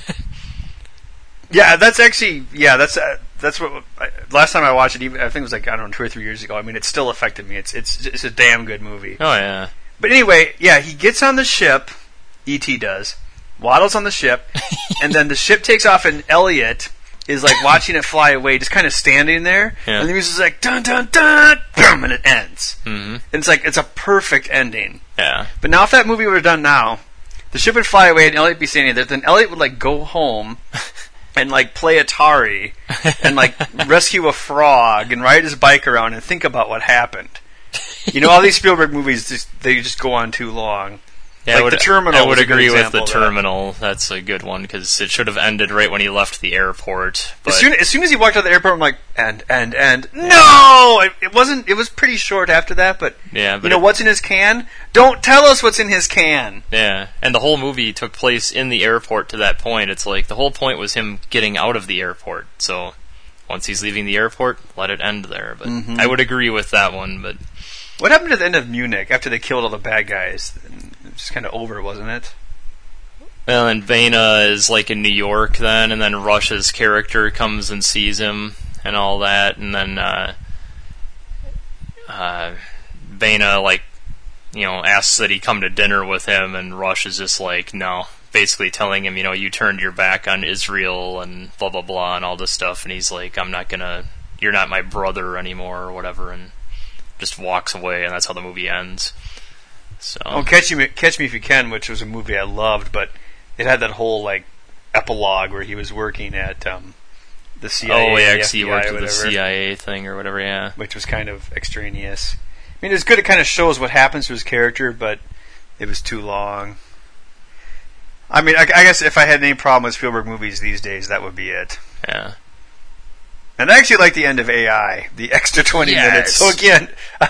yeah, that's actually yeah, that's uh, that's what. I, last time I watched it, even I think it was like I don't know two or three years ago. I mean, it still affected me. It's it's it's a damn good movie. Oh yeah. But anyway, yeah, he gets on the ship. E T does. Waddles on the ship, and then the ship takes off, and Elliot is like watching it fly away, just kind of standing there, yeah. and the music's like dun dun dun, boom, and it ends. Mm-hmm. And it's like it's a perfect ending. Yeah. But now, if that movie were done now, the ship would fly away, and Elliot would be standing there. Then Elliot would like go home and like play Atari and like rescue a frog and ride his bike around and think about what happened. You know, all these Spielberg movies just they just go on too long. Yeah, like I would, the Terminal. I would agree with the that. Terminal. That's a good one because it should have ended right when he left the airport. But as soon as soon as he walked out of the airport, I'm like, and and and no, it, it wasn't. It was pretty short after that. But yeah, but you know it, what's in his can? Don't tell us what's in his can. Yeah, and the whole movie took place in the airport to that point. It's like the whole point was him getting out of the airport. So once he's leaving the airport, let it end there. But mm-hmm. I would agree with that one. But what happened at the end of Munich after they killed all the bad guys? It's just kind of over, wasn't it? Well, and Vena is like in New York then, and then Rush's character comes and sees him and all that, and then uh, uh, Vena like you know asks that he come to dinner with him, and Rush is just like no, basically telling him you know you turned your back on Israel and blah blah blah and all this stuff, and he's like I'm not gonna, you're not my brother anymore or whatever, and just walks away, and that's how the movie ends. So. Oh, Catch Me, Catch Me If You Can, which was a movie I loved, but it had that whole like epilogue where he was working at um, the C I A. Oh, yeah, the he worked at the C I A thing or whatever, yeah. Which was kind of extraneous. I mean, it's good. It kind of shows what happens to his character, but it was too long. I mean, I, I guess if I had any problem with Spielberg movies these days, that would be it. Yeah. And I actually like the end of A I, the extra twenty yes. minutes. So again.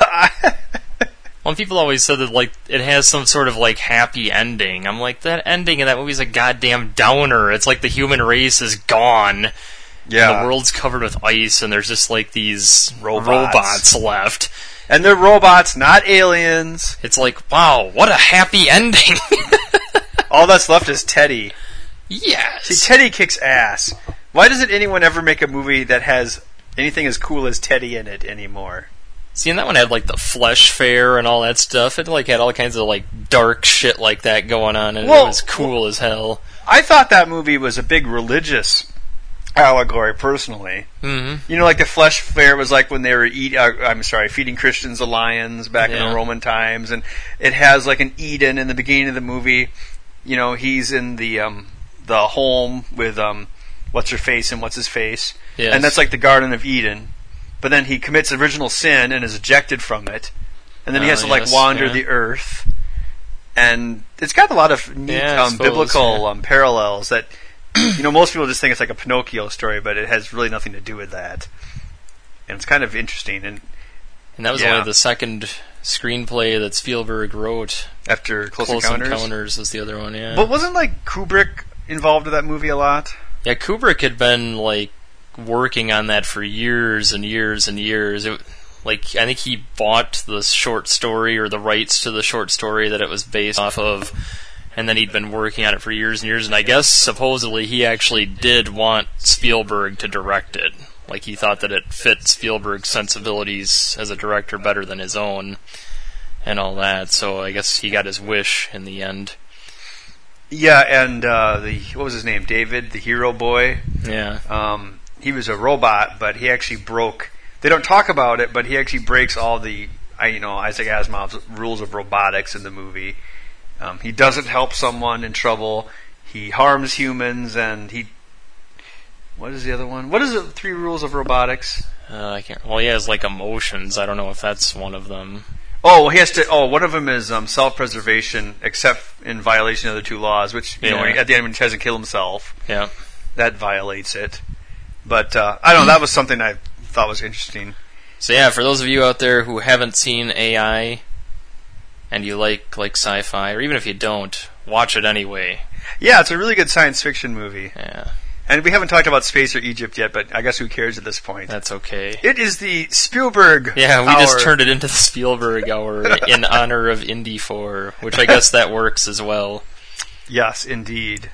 Well, people always said that like it has some sort of like happy ending. I'm like, that ending in that movie is a goddamn downer. It's like the human race is gone. Yeah. And the world's covered with ice, and there's just like these robots, robots left. And they're robots, not aliens. It's like, wow, what a happy ending. All that's left is Teddy. Yes. See, Teddy kicks ass. Why doesn't anyone ever make a movie that has anything as cool as Teddy in it anymore? See, and that one had like the flesh fair and all that stuff. It like had all kinds of like dark shit like that going on, and well, it was cool well, as hell. I thought that movie was a big religious allegory, personally. Mm-hmm. You know, like the flesh fair was like when they were eat. Uh, I'm sorry, feeding Christians to lions back yeah. in the Roman times, and it has like an Eden in the beginning of the movie. You know, he's in the um, the home with um, what's her face and what's his face, yes. and that's like the Garden of Eden. But then he commits original sin and is ejected from it, and then he oh, has to like yes, wander yeah. the earth. And it's got a lot of neat yeah, um, suppose, biblical yeah. um, parallels that, you know, most people just think it's like a Pinocchio story, but it has really nothing to do with that. And it's kind of interesting. And and that was yeah. only the second screenplay that Spielberg wrote. After Close, Close Encounters? Encounters was the other one, yeah. But wasn't like Kubrick involved with that movie a lot? Yeah, Kubrick had been like working on that for years and years and years. It, like, I think he bought the short story or the rights to the short story that it was based off of, and then he'd been working on it for years and years, and I guess supposedly he actually did want Spielberg to direct it. Like, he thought that it fit Spielberg's sensibilities as a director better than his own, and all that, so I guess he got his wish in the end. Yeah, and uh, the what was his name? David, the hero boy? Yeah. Um, he was a robot, but he actually broke... They don't talk about it, but he actually breaks all the, you know, Isaac Asimov's rules of robotics in the movie. Um, he doesn't help someone in trouble. He harms humans, and he... What is the other one? What is the three rules of robotics? Uh, I can't... Well, he has, like, emotions. I don't know if that's one of them. Oh, he has to... Oh, one of them is um, self-preservation, except in violation of the two laws, which, you yeah. know, when he, at the end when he tries to kill himself, yeah, that violates it. But, uh, I don't know, that was something I thought was interesting. So yeah, for those of you out there who haven't seen A I, and you like like sci-fi, or even if you don't, watch it anyway. Yeah, it's a really good science fiction movie. Yeah. And we haven't talked about space or Egypt yet, but I guess who cares at this point? That's okay. It is the Spielberg Yeah, we hour. just turned it into the Spielberg hour in honor of Indy four, which I guess that works as well. Yes, indeed.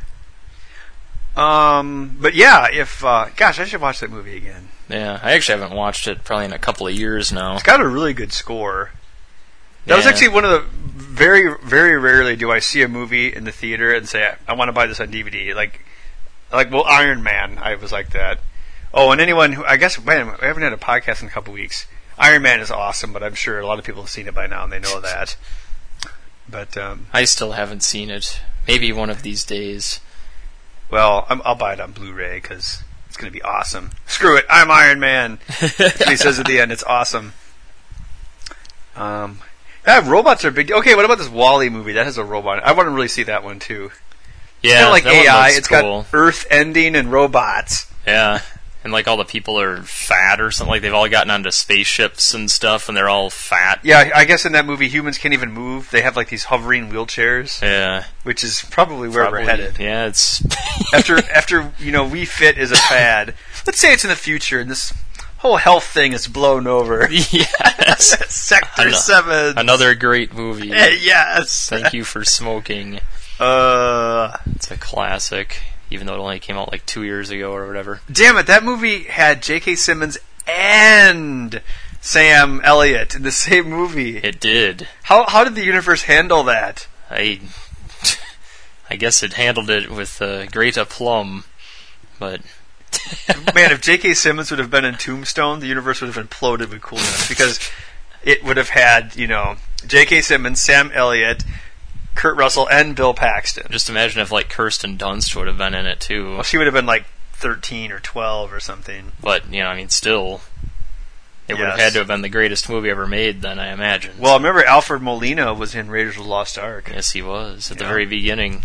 Um, but yeah, if uh, gosh, I should watch that movie again. Yeah, I actually haven't watched it probably in a couple of years now. It's got a really good score. That yeah. was actually one of the very, very rarely do I see a movie in the theater and say, I want to buy this on D V D. Like, like well, Iron Man, I was like that. Oh, and anyone who, I guess, man, we haven't had a podcast in a couple weeks. Iron Man is awesome, but I'm sure a lot of people have seen it by now and they know that. But, um... I still haven't seen it. Maybe one of these days. Well, I'm, I'll buy it on Blu-ray because it's going to be awesome. Screw it, I'm Iron Man. That's what he says at the end. It's awesome. Um, yeah, robots are big. Okay, what about this WALL-E movie? That has a robot. I want to really see that one too. Yeah, kind of like that A I. one looks It's cool. got Earth ending and robots. Yeah, and like all the people are fat or something. Like they've all gotten onto spaceships and stuff, and they're all fat. Yeah, I guess in that movie humans can't even move. They have like these hovering wheelchairs. Yeah, which is probably where probably, we're headed. Yeah, it's after after you know We Fit is a fad. Let's say it's in the future, and this whole health thing is blown over. Yes, Sector An- Seven, another great movie. Yes, Thank You for Smoking. Uh, it's a classic, even though it only came out like two years ago or whatever. Damn it, that movie had J K. Simmons and Sam Elliott in the same movie. It did. How how did the universe handle that? I I guess it handled it with uh, great aplomb, but man, if J K. Simmons would have been in Tombstone, the universe would have imploded with coolness because it would have had, you know, J K. Simmons, Sam Elliott, Kurt Russell, and Bill Paxton. Just imagine if like Kirsten Dunst would have been in it too. Well, she would have been like thirteen or twelve or something. But, you know, I mean, still, it would Yes. have had to have been the greatest movie ever made then, I imagine. Well, remember Alfred Molina was in Raiders of the Lost Ark. Yes, he was, at Yeah. the very beginning.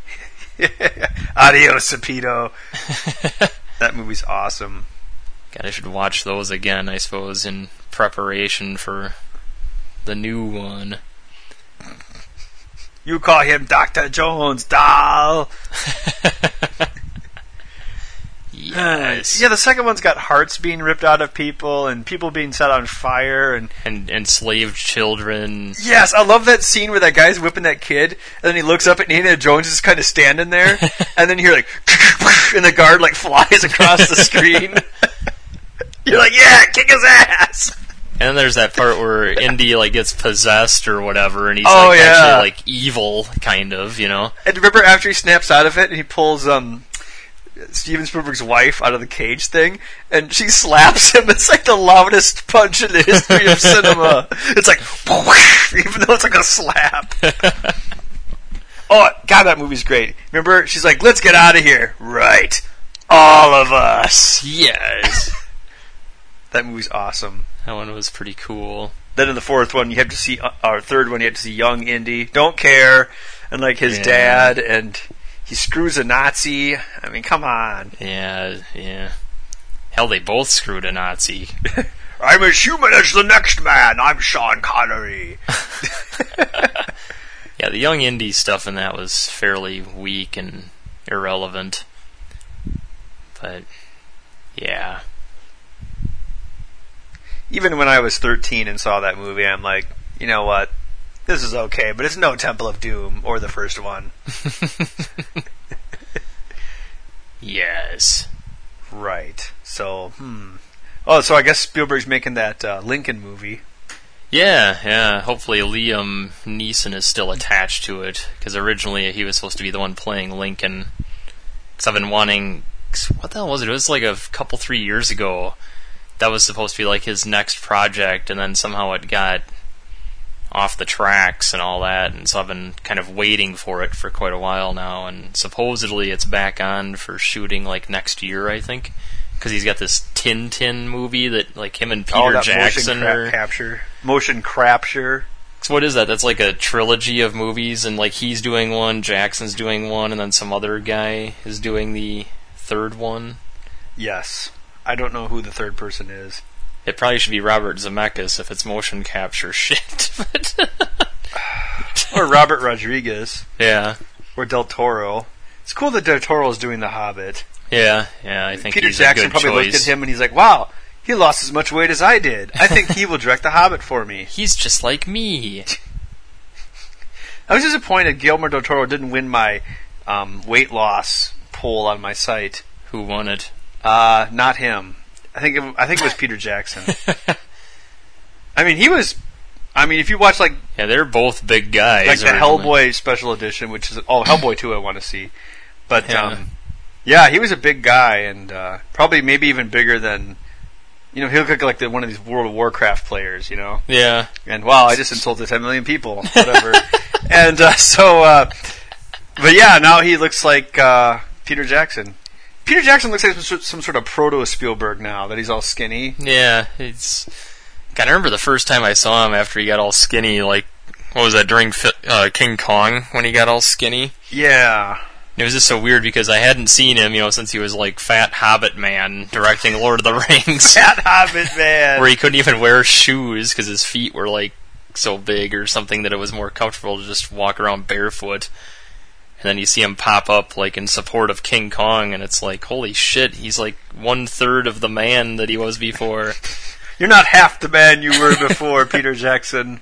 Adios, Sapito. That movie's awesome. God, I should watch those again, I suppose, in preparation for the new one. You call him Doctor Jones, doll. Yes. Yeah, the second one's got hearts being ripped out of people and people being set on fire and And enslaved children. yes, I love that scene where that guy's whipping that kid and then he looks up at Indiana Jones is kind of standing there and then you hear like and the guard like flies across the screen. You're like, yeah, kick his ass. And then there's that part where Indy like gets possessed or whatever, and he's Oh, like yeah. actually like evil, kind of, you know. And remember after he snaps out of it and he pulls um Steven Spielberg's wife out of the cage thing, and she slaps him. It's like the loudest punch in the history of cinema. It's like, even though it's like a slap. Oh, God, that movie's great. Remember, she's like, let's get out of here. Right. All of us. Yes. That movie's awesome. That one was pretty cool. Then in the fourth one, you have to see, uh, or third one, you have to see young Indy. Don't care. And like his Yeah. dad, and he screws a Nazi. I mean, come on. Yeah, yeah. Hell, they both screwed a Nazi. I'm as human as the next man. I'm Sean Connery. Yeah, the young Indy stuff in that was fairly weak and irrelevant. But Yeah. Even when I was thirteen and saw that movie, I'm like, you know what? This is okay, but it's no Temple of Doom or the first one. Yes. Right. So, hmm. Oh, so I guess Spielberg's making that uh, Lincoln movie. Yeah, yeah. Hopefully Liam Neeson is still attached to it, because originally he was supposed to be the one playing Lincoln. Because I've been wanting... What the hell was it? It was like a couple, three years ago. That was supposed to be like his next project, and then somehow it got off the tracks and all that, and so I've been kind of waiting for it for quite a while now, and supposedly it's back on for shooting like next year, I think, because he's got this Tintin movie that like him and Peter oh, that Jackson motion crap are... capture. Motion crapture. So what is that? That's like a trilogy of movies, and like he's doing one, Jackson's doing one, and then some other guy is doing the third one? Yes. I don't know who the third person is. It probably should be Robert Zemeckis if it's motion capture shit. Or Robert Rodriguez. Yeah. Or Del Toro. It's cool that Del Toro is doing The Hobbit. Yeah, yeah, I think Peter he's Jackson a good probably choice. looked at him and he's like, wow, he lost as much weight as I did. I think he will direct The Hobbit for me. He's just like me. I was disappointed Guillermo del Toro didn't win my um, weight loss poll on my site. Who won it? Uh, not him. I think it, I think it was Peter Jackson. I mean, he was. I mean, if you watch like yeah, they're both big guys. like the originally. Hellboy special edition, which is oh Hellboy two, I want to see. But Yeah. um, yeah, he was a big guy, and uh, probably maybe even bigger than you know. He looked like, like the, one of these World of Warcraft players, you know. Yeah. And wow, I just insulted ten million people, whatever. and uh, so, uh, but yeah, now he looks like uh, Peter Jackson. Peter Jackson looks like some, some sort of proto Spielberg now that he's all skinny. Yeah, it's. God, I remember the first time I saw him after he got all skinny. Like, what was that during uh, King Kong when he got all skinny? Yeah. It was just so weird because I hadn't seen him, you know, since he was like Fat Hobbit Man directing Lord of the Rings. Fat Hobbit Man. Where he couldn't even wear shoes because his feet were like so big or something that it was more comfortable to just walk around barefoot. And then you see him pop up like in support of King Kong, and it's like, holy shit, he's like one third of the man that he was before. You're not half the man you were before, Peter Jackson.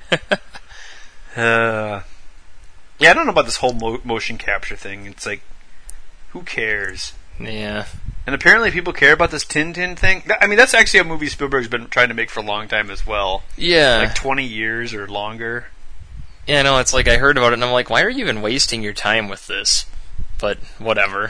Uh, yeah, I don't know about this whole mo- motion capture thing. It's like, who cares? Yeah. And apparently people care about this Tintin thing. I mean, that's actually a movie Spielberg's been trying to make for a long time as well. Yeah. Like twenty years or longer. Yeah, no, it's like I heard about it and I'm like, why are you even wasting your time with this? But whatever.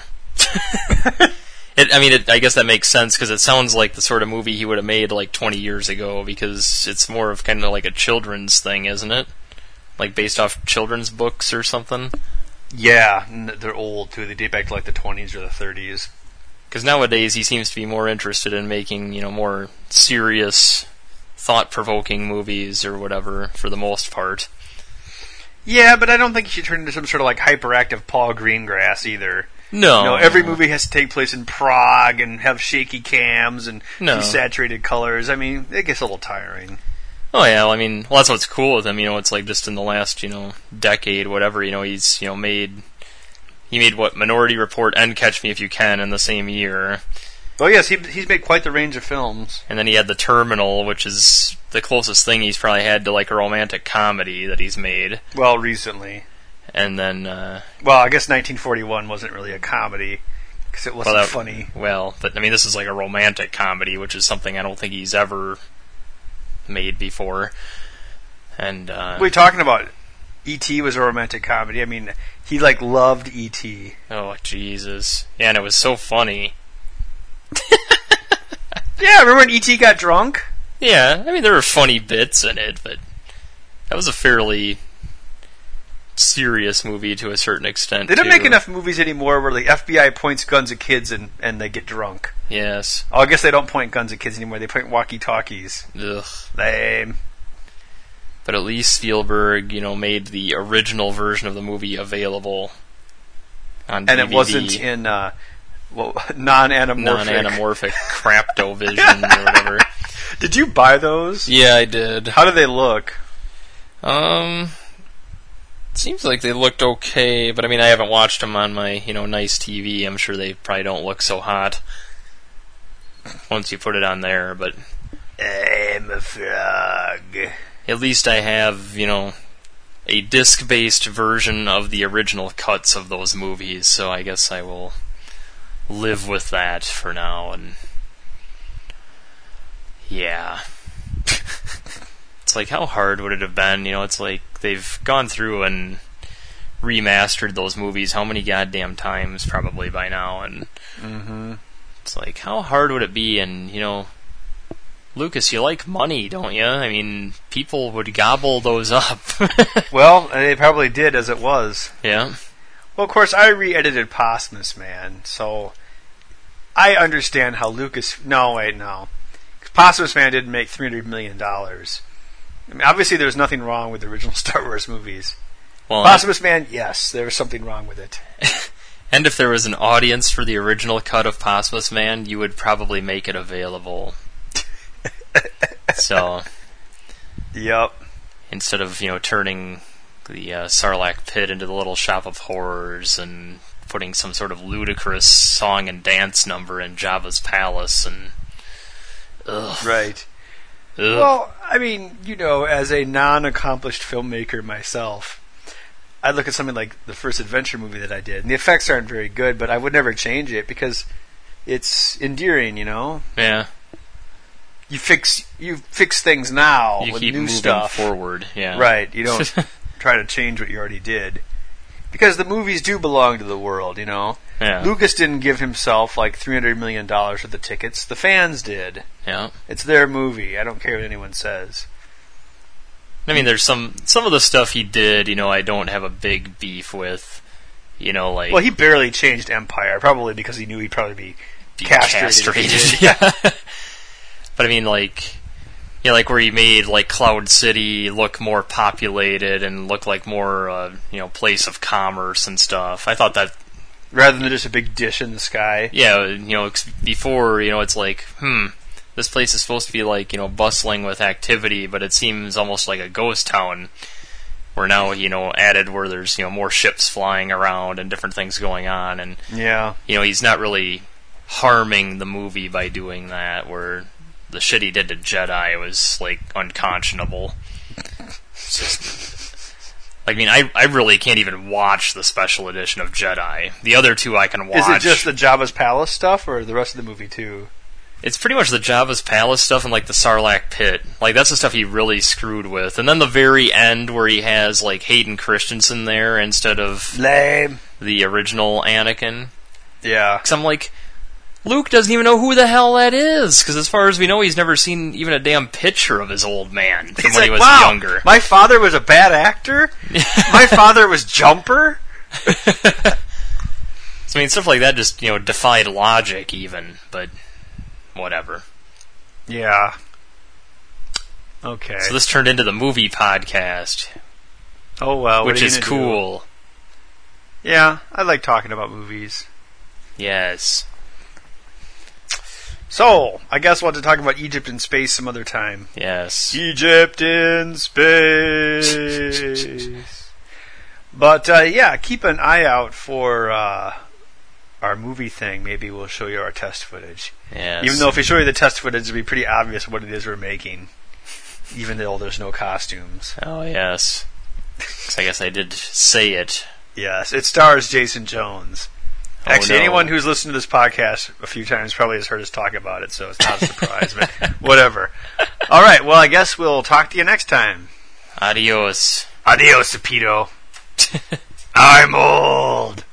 it, I mean, it, I guess that makes sense because it sounds like the sort of movie he would have made like twenty years ago because it's more of kind of like a children's thing, isn't it? Like based off children's books or something? Yeah, and they're old too. They date back to like the twenties or the thirties. Because nowadays he seems to be more interested in making, you know, more serious, thought-provoking movies or whatever for the most part. Yeah, but I don't think he should turn into some sort of like hyperactive Paul Greengrass either. No. You know, every movie has to take place in Prague and have shaky cams and No. desaturated colors. I mean, it gets a little tiring. Oh yeah, well, I mean, well, that's what's cool with him. You know, it's like just in the last, you know, decade, whatever. You know, he's you know made he made what Minority Report and Catch Me If You Can in the same year, Oh yes, he, he's made quite the range of films. and then he had The Terminal, which is the closest thing he's probably had to like a romantic comedy that he's made. Well, recently. And then, uh, Well, I guess nineteen forty-one wasn't really a comedy because it wasn't well, that- funny. Well, but I mean, this is like a romantic comedy, which is something I don't think he's ever made before. And uh, What are you talking about? E T was a romantic comedy. I mean, he like loved E T oh Jesus, yeah, and it was so funny. Yeah, remember when E T got drunk? Yeah, I mean, there were funny bits in it, but that was a fairly serious movie to a certain extent. They don't too. make enough movies anymore where the F B I points guns at kids and, and they get drunk. Yes. Oh, I guess they don't point guns at kids anymore. They point walkie-talkies. Ugh. Lame. But at least Spielberg, you know, made the original version of the movie available on And D V D. it wasn't in uh, well, non-anamorphic. non-anamorphic Craptovision or whatever. Did you buy those? Yeah, I did. How do they look? Um, seems like they looked okay, but I mean, I haven't watched them on my, you know, nice T V. I'm sure they probably don't look so hot. once you put it on there, but I'm a frog. At least I have, you know, a disc-based version of the original cuts of those movies, so I guess I will live with that for now, and yeah. It's like, how hard would it have been? You know, it's like they've gone through and remastered those movies how many goddamn times probably by now, and mm-hmm. It's like, how hard would it be? And, you know, Lucas, you like money, don't you? I mean, people would gobble those up. Well, they probably did as it was. Yeah. Well, of course, I re-edited Posthumous Man, so I understand how Lucas... No, wait, no. Posthumous Man didn't make three hundred million dollars. I mean, obviously, there's nothing wrong with the original Star Wars movies. Well, Posthumous Man, yes, there was something wrong with it. And if there was an audience for the original cut of Posthumous Man, you would probably make it available. So, yep. Instead of, you know, turning the uh, Sarlacc pit into the Little Shop of Horrors and putting some sort of ludicrous song and dance number in Jabba's palace and... Ugh. Right. Ugh. Well, I mean, you know, as a non-accomplished filmmaker myself, I look at something like the first adventure movie that I did, and the effects aren't very good, but I would never change it because it's endearing, you know? Yeah. You fix you fix things now you with keep new moving stuff. forward, yeah. Right. You don't try to change what you already did. Because the movies do belong to the world, you know? Yeah. Lucas didn't give himself like three hundred million dollars for the tickets. The fans did. Yeah. It's their movie. I don't care what anyone says. I mean, there's some some of the stuff he did, you know, I don't have a big beef with. You know, like... Well, he barely changed Empire, probably because he knew he'd probably be, be castrated. castrated. Yeah. But I mean, like... Yeah, like where he made like Cloud City look more populated and look like more, uh, you know, place of commerce and stuff. I thought that... Rather than just a big dish in the sky. Yeah, you know, before, you know, it's like, hmm... This place is supposed to be like, you know, bustling with activity, but it seems almost like a ghost town. Where now, you know, added where there's, you know, more ships flying around and different things going on, and yeah, you know, he's not really harming the movie by doing that. Where the shit he did to Jedi was like unconscionable. It's just, I mean, I I really can't even watch the special edition of Jedi. The other two I can watch. Is it just the Jabba's Palace stuff, or the rest of the movie too? It's pretty much the Jabba's Palace stuff and, like, the Sarlacc pit. Like, that's the stuff he really screwed with. And then the very end where he has, like, Hayden Christensen there instead of... Lame. The original Anakin. Yeah. Because I'm like, Luke doesn't even know who the hell that is. Because as far as we know, he's never seen even a damn picture of his old man from he's when like, he was wow, younger. My father was a bad actor? My father was Jumper? So, I mean, stuff like that just, you know, defied logic even, but... Whatever. Yeah. Okay. So this turned into the movie podcast. Oh well, which is cool. Do? Yeah, I like talking about movies. Yes. So, I guess we'll have to talk about Egypt in space some other time. Yes. Egypt in space. But uh, yeah, keep an eye out for uh, our movie thing. Maybe we'll show you our test footage. Yes. Even though if we show you the test footage, it'll be pretty obvious what it is we're making. Even though there's no costumes. Oh, yes. Because I guess I did say it. Yes, it stars Jason Jones. Oh, Actually, no. anyone who's listened to this podcast a few times probably has heard us talk about it, so it's not a surprise, but whatever. All right, well, I guess we'll talk to you next time. Adios. Adios, Sapito. I'm old.